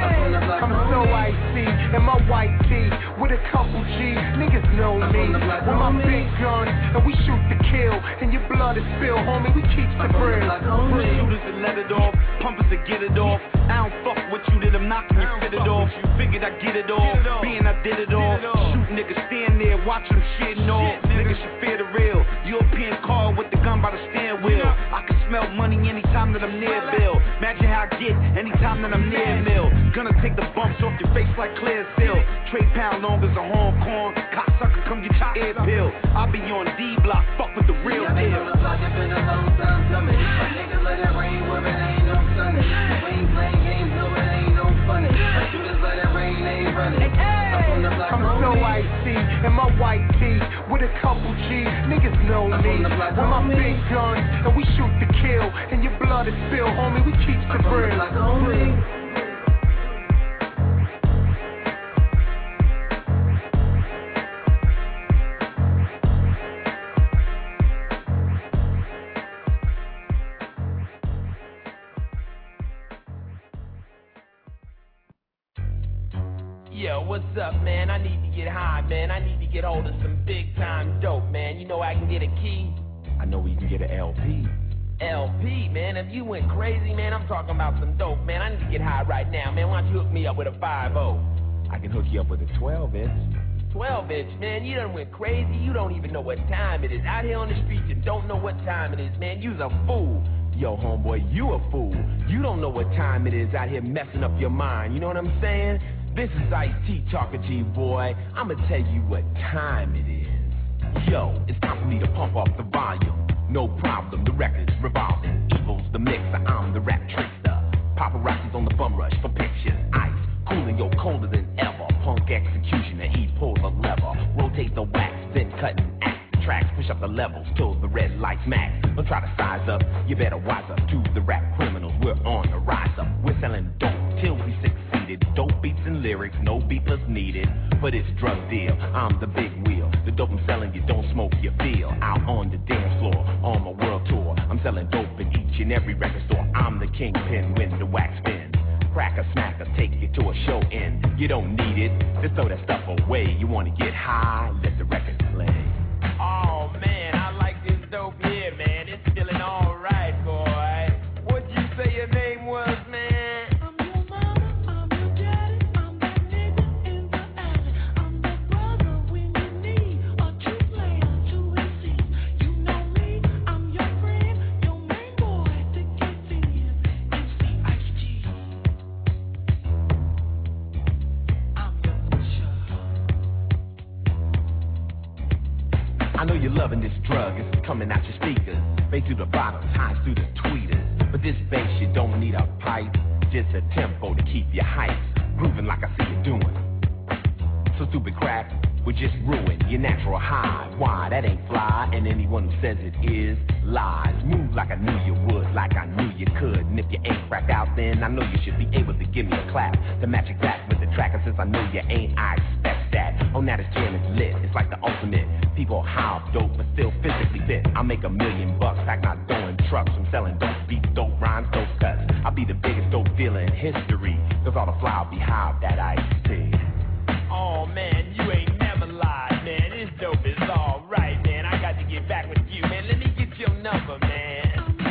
I'm so icy in my white tee with a couple G. Niggas know me with my big gun, and we shoot to kill. And your blood is spilled, homie. We keep the bread. Shooters that let it off, pumpers to get it off. I don't fuck with you, that I'm knocking you fit it off. You figured I get it off, being I did it all. Shoot niggas stand there, watch them shitting off. Niggas should fear the real. European car with the gun by the steering wheel. I can smell money anytime that I'm near Bill. Imagine how I get anytime that I'm near Mill. Gonna take the bumps off your face like clear seal. Trade pound long as a Hong Kong. Cocksucker, come get your ear pill. I'll be on D block, fuck with the real deal. On the block, it's been a long time coming. My niggas let it rain where it ain't no sunny. We ain't playing games, no it ain't no funny. My shooters let it rain, they ain't running. I'm so icy in my white tee with a couple G. Niggas know me with my big gun, and we shoot to kill. And your blood is spilled, homie. We keep the bread. Yo, what's up, man? I need to get high, man. I need to get hold of some big time dope, man. You know I can get a key? I know we can get an L P. L P, man. If you went crazy, man, I'm talking about some dope, man. I need to get high right now, man. Why don't you hook me up with a five oh? I can hook you up with a twelve inch. twelve inch, man. You done went crazy. You don't even know what time it is. Out here on the streets, you don't know what time it is, man. You's a fool. Yo, homeboy, you a fool. You don't know what time it is out here messing up your mind. You know what I'm saying? This is Ice-T talking to you, boy. I'ma tell you what time it is. Yo, it's time for me to pump up the volume. No problem, the record's revolving. Evil's the mixer, I'm the rap trickster. Paparazzi's on the bum rush for pictures. Ice, cooling, yo, colder than ever. Punk executioner, E pulls a push up the levels till the red lights max. Don't try to size up, you better wise up to the rap criminals. We're on the rise up. We're selling dope till we succeeded. Dope beats and lyrics, no beepers needed. For this drug deal, I'm the big wheel. The dope I'm selling, you don't smoke, you feel. Out on the dance floor, on my world tour. I'm selling dope in each and every record store. I'm the kingpin when the wax spins. Crack a smack or take you to a show end. You don't need it, just throw that stuff away. You wanna get high, let the record play. Oh man, I like this dope here, man. It's feeling alright, boy. What'd you say your name was, man? I know you're loving this drug, it's coming out your speakers. Bass through the bottles, highs through the tweeters. But this bass, you don't need a pipe, just a tempo to keep you hyped. Grooving like I see you doing. So stupid crap, would just ruin your natural high. Why, that ain't fly, and anyone who says it is, lies. Move like I knew you would, like I knew you could. And if you ain't cracked out, then I know you should be able to give me a clap to match exact with the track. And since I know you ain't, I expect that. Oh, now this jam is lit, it's like the ultimate. People high off dope, but still physically fit. I make a million bucks, pack my dough in trucks. I'm selling dope beats, dope rhymes, dope cuts. I'll be the biggest dope dealer in history, cause all the fly will be high off that iced tea. Oh man, you ain't never lied, man. This dope is alright, man. I got to get back with you, man. Let me get your number, man.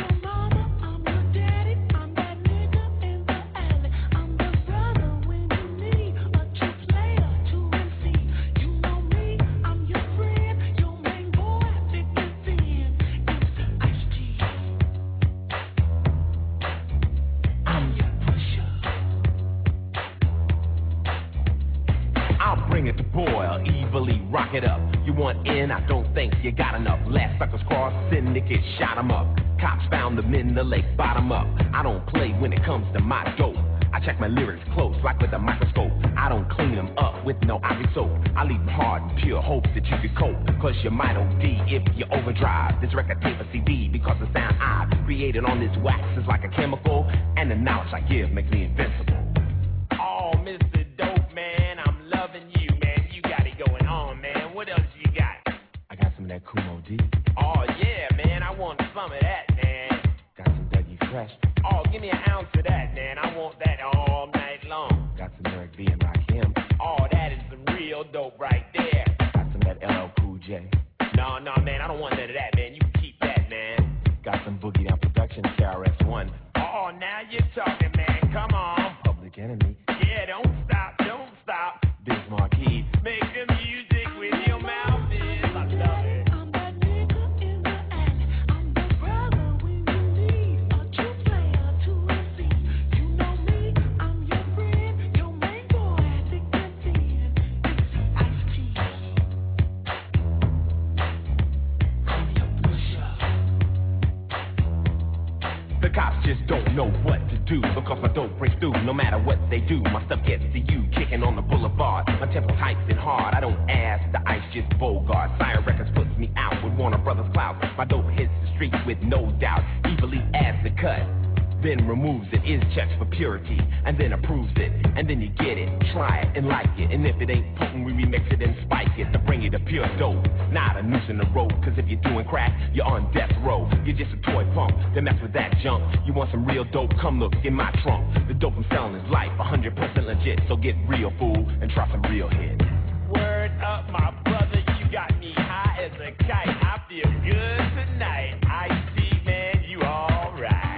Boil, evilly rock it up. You want in, I don't think you got enough. Last suckers cross, syndicate shot 'em up. Cops found them in the lake, bottom up. I don't play when it comes to my dope. I check my lyrics close, like with a microscope. I don't clean them up with no ivory soap. I leave them hard and pure, hope that you can cope. Cause you might O D if you overdrive. This record tape a C D because the sound I've created on this wax is like a chemical. And the knowledge I give makes me invincible. Oh, Mister Dope, man, I'm loving you, man. You got it going on, man. What else you got? I got some of that Kumo D. Oh, yeah, man. I want some of that, man. Got some Dougie Fresh. Oh, give me an ounce of that, man. I want that all night long. Got some Eric B and Rakim. Oh, that is some real dope right there. Got some of that L L Cool J. No, no, man. I don't want none of that, man. You can keep that, man. Got some Boogie Down Productions, K R S One. Oh, now you're talking, man. Come on. Public Enemy. Yeah, don't stop, don't stop. Biz Marquee. Make the music with your mouth is. I love it. The cops just don't know what to do because my dope breaks through no matter what they do. My stuff gets to you, kicking on the boulevard. My tempo tight and hard, I don't ask, the ice just Bogart. Sire Records puts me out with Warner Brothers Cloud. My dope hits the streets with no doubt, evilly adds the cut. Then removes it, is checks for purity, and then approves it, and then you get it, try it, and like it, and if it ain't potent, we remix it and spike it to bring you to pure dope, not a noose in the road, cause if you're doing crack, you're on death row, you're just a toy punk, then mess with that junk, you want some real dope, come look in my trunk, the dope I'm selling is life, one hundred percent legit, so get real, fool, and try some real hits. Word up, my brother, you got me high as a kite, I feel good tonight, I see, man, you alright.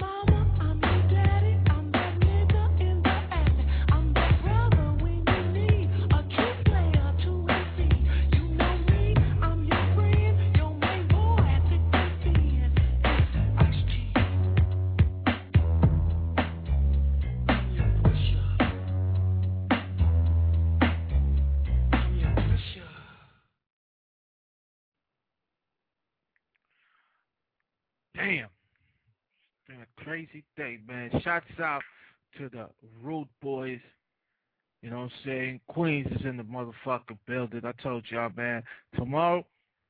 Damn. It's been a crazy day, man. Shouts out to the Rude Boys. You know what I'm saying? Queens is in the motherfucking building. I told y'all, man. Tomorrow,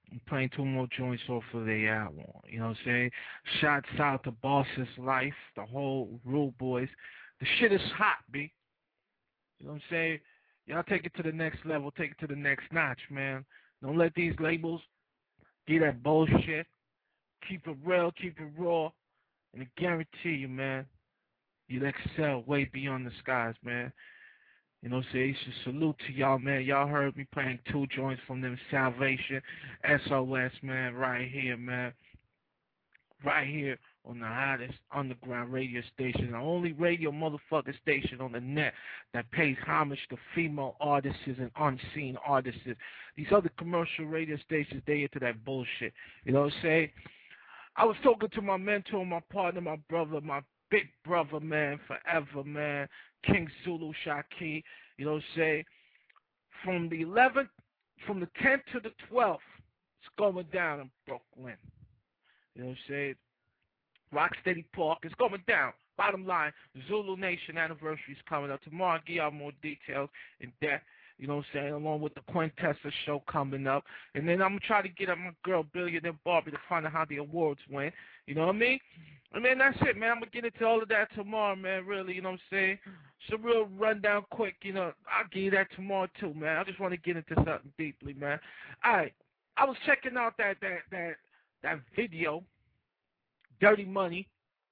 I'm playing two more joints off of their album. You know what I'm saying? Shouts out to Boss's Life, the whole Rude Boys. The shit is hot, B. You know what I'm saying? Y'all take it to the next level, take it to the next notch, man. Don't let these labels get that bullshit. Keep it real, keep it raw. And I guarantee you, man, you'll excel way beyond the skies, man. You know what I'm saying? So salute to y'all, man. Y'all heard me playing two joints from them Salvation, S O S, man, right here, man. Right here on the hottest underground radio station, the only radio motherfucking station on the net that pays homage to female artists and unseen artists. These other commercial radio stations, they into that bullshit. You know what I'm saying? I was talking to my mentor, my partner, my brother, my big brother, man, forever, man, King Zulu Shaki, you know what I'm saying? From the eleventh, from the tenth to the twelfth, it's going down in Brooklyn. You know what I'm saying? Rocksteady Park is going down. Bottom line, Zulu Nation anniversary is coming up. Tomorrow I'll give y'all more details in depth. You know what I'm saying? Along with the Quintessa show coming up. And then I'm going to try to get up my girl, Billionaire Barbie, to find out how the awards went. You know what I mean? I mean, that's it, man. I'm going to get into all of that tomorrow, man, really. You know what I'm saying? It's a real rundown quick, you know. I'll give you that tomorrow, too, man. I just want to get into something deeply, man. All right. I was checking out that that that, that video, Dirty Money.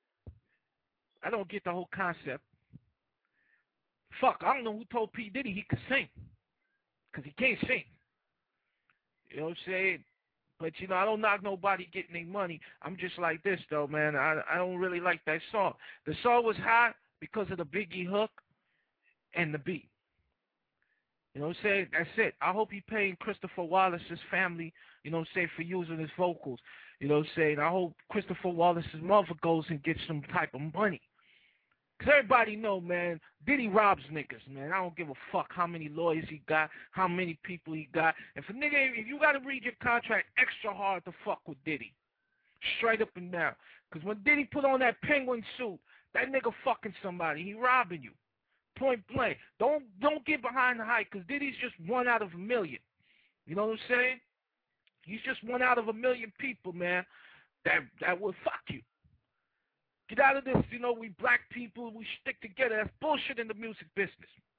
I don't get the whole concept. Fuck, I don't know who told P. Diddy he could sing. Because he can't sing. You know what I'm saying? But, you know, I don't knock nobody getting their money. I'm just like this, though, man. I, I don't really like that song. The song was hot because of the Biggie hook and the beat. You know what I'm saying? That's it. I hope he paying Christopher Wallace's family, you know what I'm saying, for using his vocals. You know what I'm saying? I hope Christopher Wallace's mother goes and gets some type of money. Because everybody know, man, Diddy robs niggas, man. I don't give a fuck how many lawyers he got, how many people he got. If a nigga, if you got to read your contract extra hard to fuck with Diddy. Straight up and down. Because when Diddy put on that penguin suit, that nigga fucking somebody. He robbing you. Point blank. Don't don't get behind the hype, because Diddy's just one out of a million. You know what I'm saying? He's just one out of a million people, man, that that will fuck you. Get out of this, you know, we black people, we stick together. That's bullshit in the music business.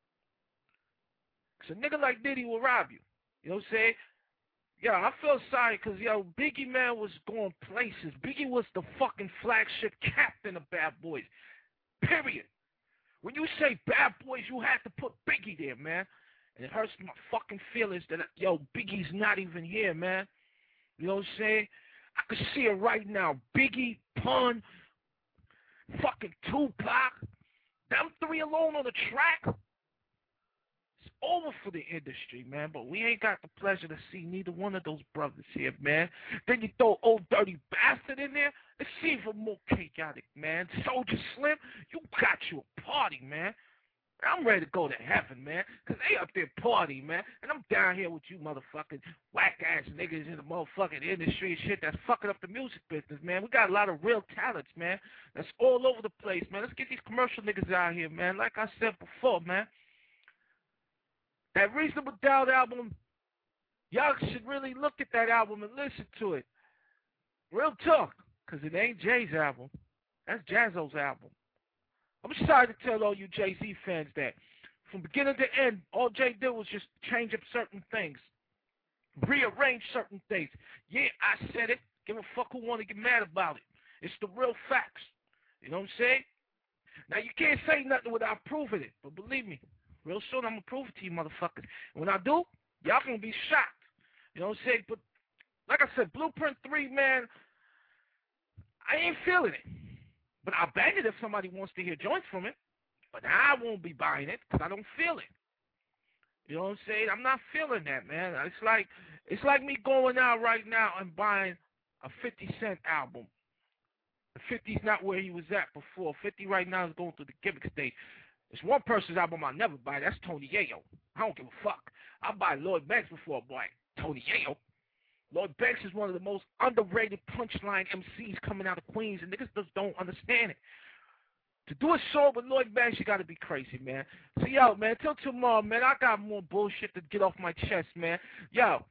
Because a nigga like Diddy will rob you. You know what I'm saying? Yo, I feel sorry because, yo, Biggie, man, was going places. Biggie was the fucking flagship captain of Bad Boys. Period. When you say Bad Boys, you have to put Biggie there, man. And it hurts my fucking feelings that, yo, Biggie's not even here, man. You know what I'm saying? I can see it right now. Biggie, Pun, fucking Tupac, them three alone on the track. It's over for the industry, man. But we ain't got the pleasure to see neither one of those brothers here, man. Then you throw Old Dirty Bastard in there. It's even more chaotic, man. Soldier Slim, you got you a party, man. I'm ready to go to heaven, man, because they up there partying, man, and I'm down here with you motherfucking whack-ass niggas in the motherfucking industry and shit that's fucking up the music business, man. We got a lot of real talents, man, that's all over the place, man. Let's get these commercial niggas out here, man. Like I said before, man, that Reasonable Doubt album, y'all should really look at that album and listen to it. Real talk, because it ain't Jay's album. That's Jazzo's album. I'm sorry to tell all you Jay-Z fans that from beginning to end, all Jay did was just change up certain things, rearrange certain things. Yeah, I said it. Give a fuck who want to get mad about it. It's the real facts. You know what I'm saying? Now, you can't say nothing without proving it, but believe me, real soon I'm going to prove it to you motherfuckers. And when I do, y'all going to be shocked. You know what I'm saying? But like I said, Blueprint three, man, I ain't feeling it. But I'll bang it if somebody wants to hear joints from it. But I won't be buying it because I don't feel it. You know what I'm saying? I'm not feeling that, man. It's like it's like me going out right now and buying a fifty Cent album. fifty's not where he was at before. fifty right now is going through the gimmick stage. There's one person's album I'll never buy. That's Tony Yayo. I don't give a fuck. I'll buy Lloyd Banks before I buy Tony Yayo. Lloyd Banks is one of the most underrated punchline M Cs coming out of Queens, and niggas just don't understand it. To do a song with Lloyd Banks, you got to be crazy, man. So, yo, man, till tomorrow, man, I got more bullshit to get off my chest, man. Yo,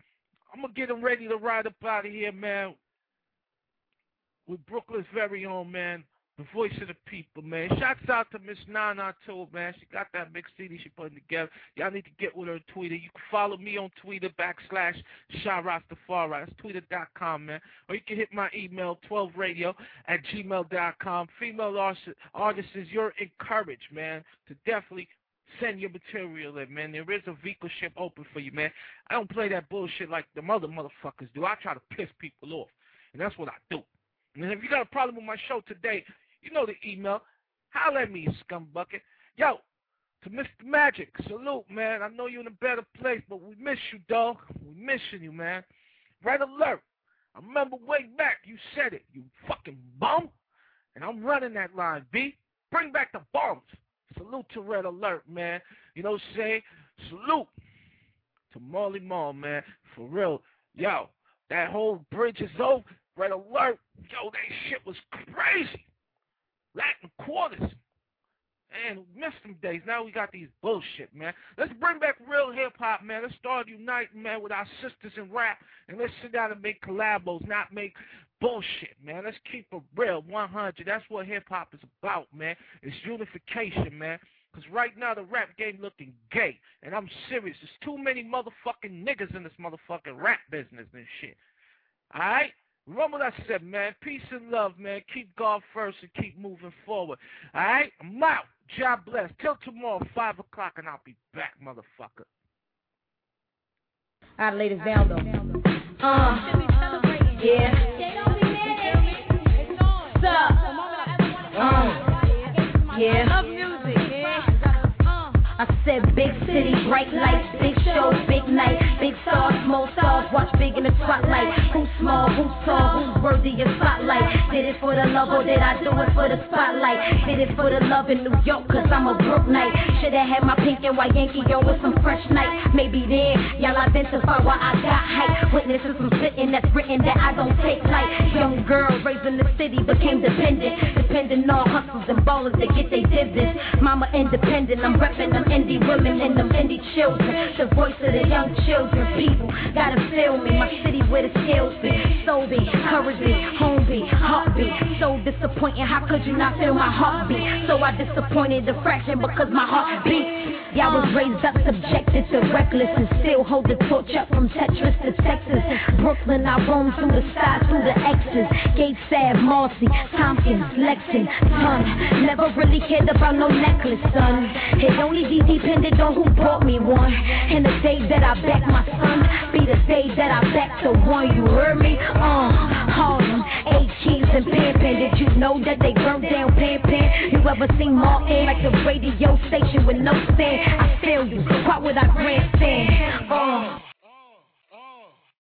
I'm going to get them ready to ride up out of here, man, with Brooklyn's very own, man, the voice of the people, man. Shouts out to Miss Nana, too, man. She got that big C D she putting together. Y'all need to get with her on Twitter. You can follow me on Twitter, backslash Sha Rastafari. That's twitter dot com, man. Or you can hit my email, twelve radio at gmail dot com. Female artists, you're encouraged, man, to definitely send your material in, man. There is a vehicle ship open for you, man. I don't play that bullshit like the other motherfuckers do. I try to piss people off, and that's what I do. And if you got a problem with my show today, you know the email. Holler at me, you scumbucket. Yo, to Mister Magic, salute, man. I know you're in a better place, but we miss you, dog. We missing you, man. Red alert. I remember way back you said it, you fucking bum. And I'm running that line, B. Bring back the bombs. Salute to Red Alert, man. You know what I'm saying? Salute to Marley Marl, man. For real. Yo, that whole bridge is over. Red Alert. Yo, that shit was crazy. Latin quarters. Man, we missed them days. Now we got these bullshit, man. Let's bring back real hip-hop, man. Let's start uniting, man, with our sisters in rap. And let's sit down and make collabos, not make bullshit, man. Let's keep it real, one hundred. That's what hip-hop is about, man. It's unification, man. Because right now the rap game looking gay. And I'm serious. There's too many motherfucking niggas in this motherfucking rap business and shit. All right? Remember what I said, man. Peace and love, man. Keep God first and keep moving forward. All right? I'm out. God bless. Till tomorrow, five o'clock, and I'll be back, motherfucker. All right, lay this down, though. Uh, yeah. Sup? Uh, yeah. Love music, yeah. I said big city, bright lights, big show, big night, big stars, small stars, watch big in the spotlight. Who's small, who's tall, who's worthy of spotlight? Did it for the love or did I do it for the spotlight? Did it for the love in New York, cause I'm a broke night. Should've had my pink and white Yankee on with some fresh night. Maybe then, y'all identify why I got hype. Witnesses some sitting that's written that I don't take light. Young girl raised in the city became dependent, depending on hustles and ballers to get they dividends. Mama independent, I'm repping them indie women and them indie children. The voice of the young children, people gotta feel me. My city where the skills be, soul be, courage be, home be, heartbeat. So disappointing, how could you not feel my heartbeat? So I disappointed the fraction because my heart beats. Y'all was raised up, subjected to reckless, and still hold the torch up from Tetris to Texas. Brooklyn, I roam through the stars, through the X's. Gate Sav, Marcy, Tompkins, Lexington, son. Never really cared about no necklace, son. It only depended on who bought me one. And the day that I back my son be the day that I back the one. You heard me? Uh, Harlem, A-Keys and Pan Pan. Did you know that they burned down Pan Pan? You ever seen Martin like a radio station with no stand? I feel you, why would I grandstand?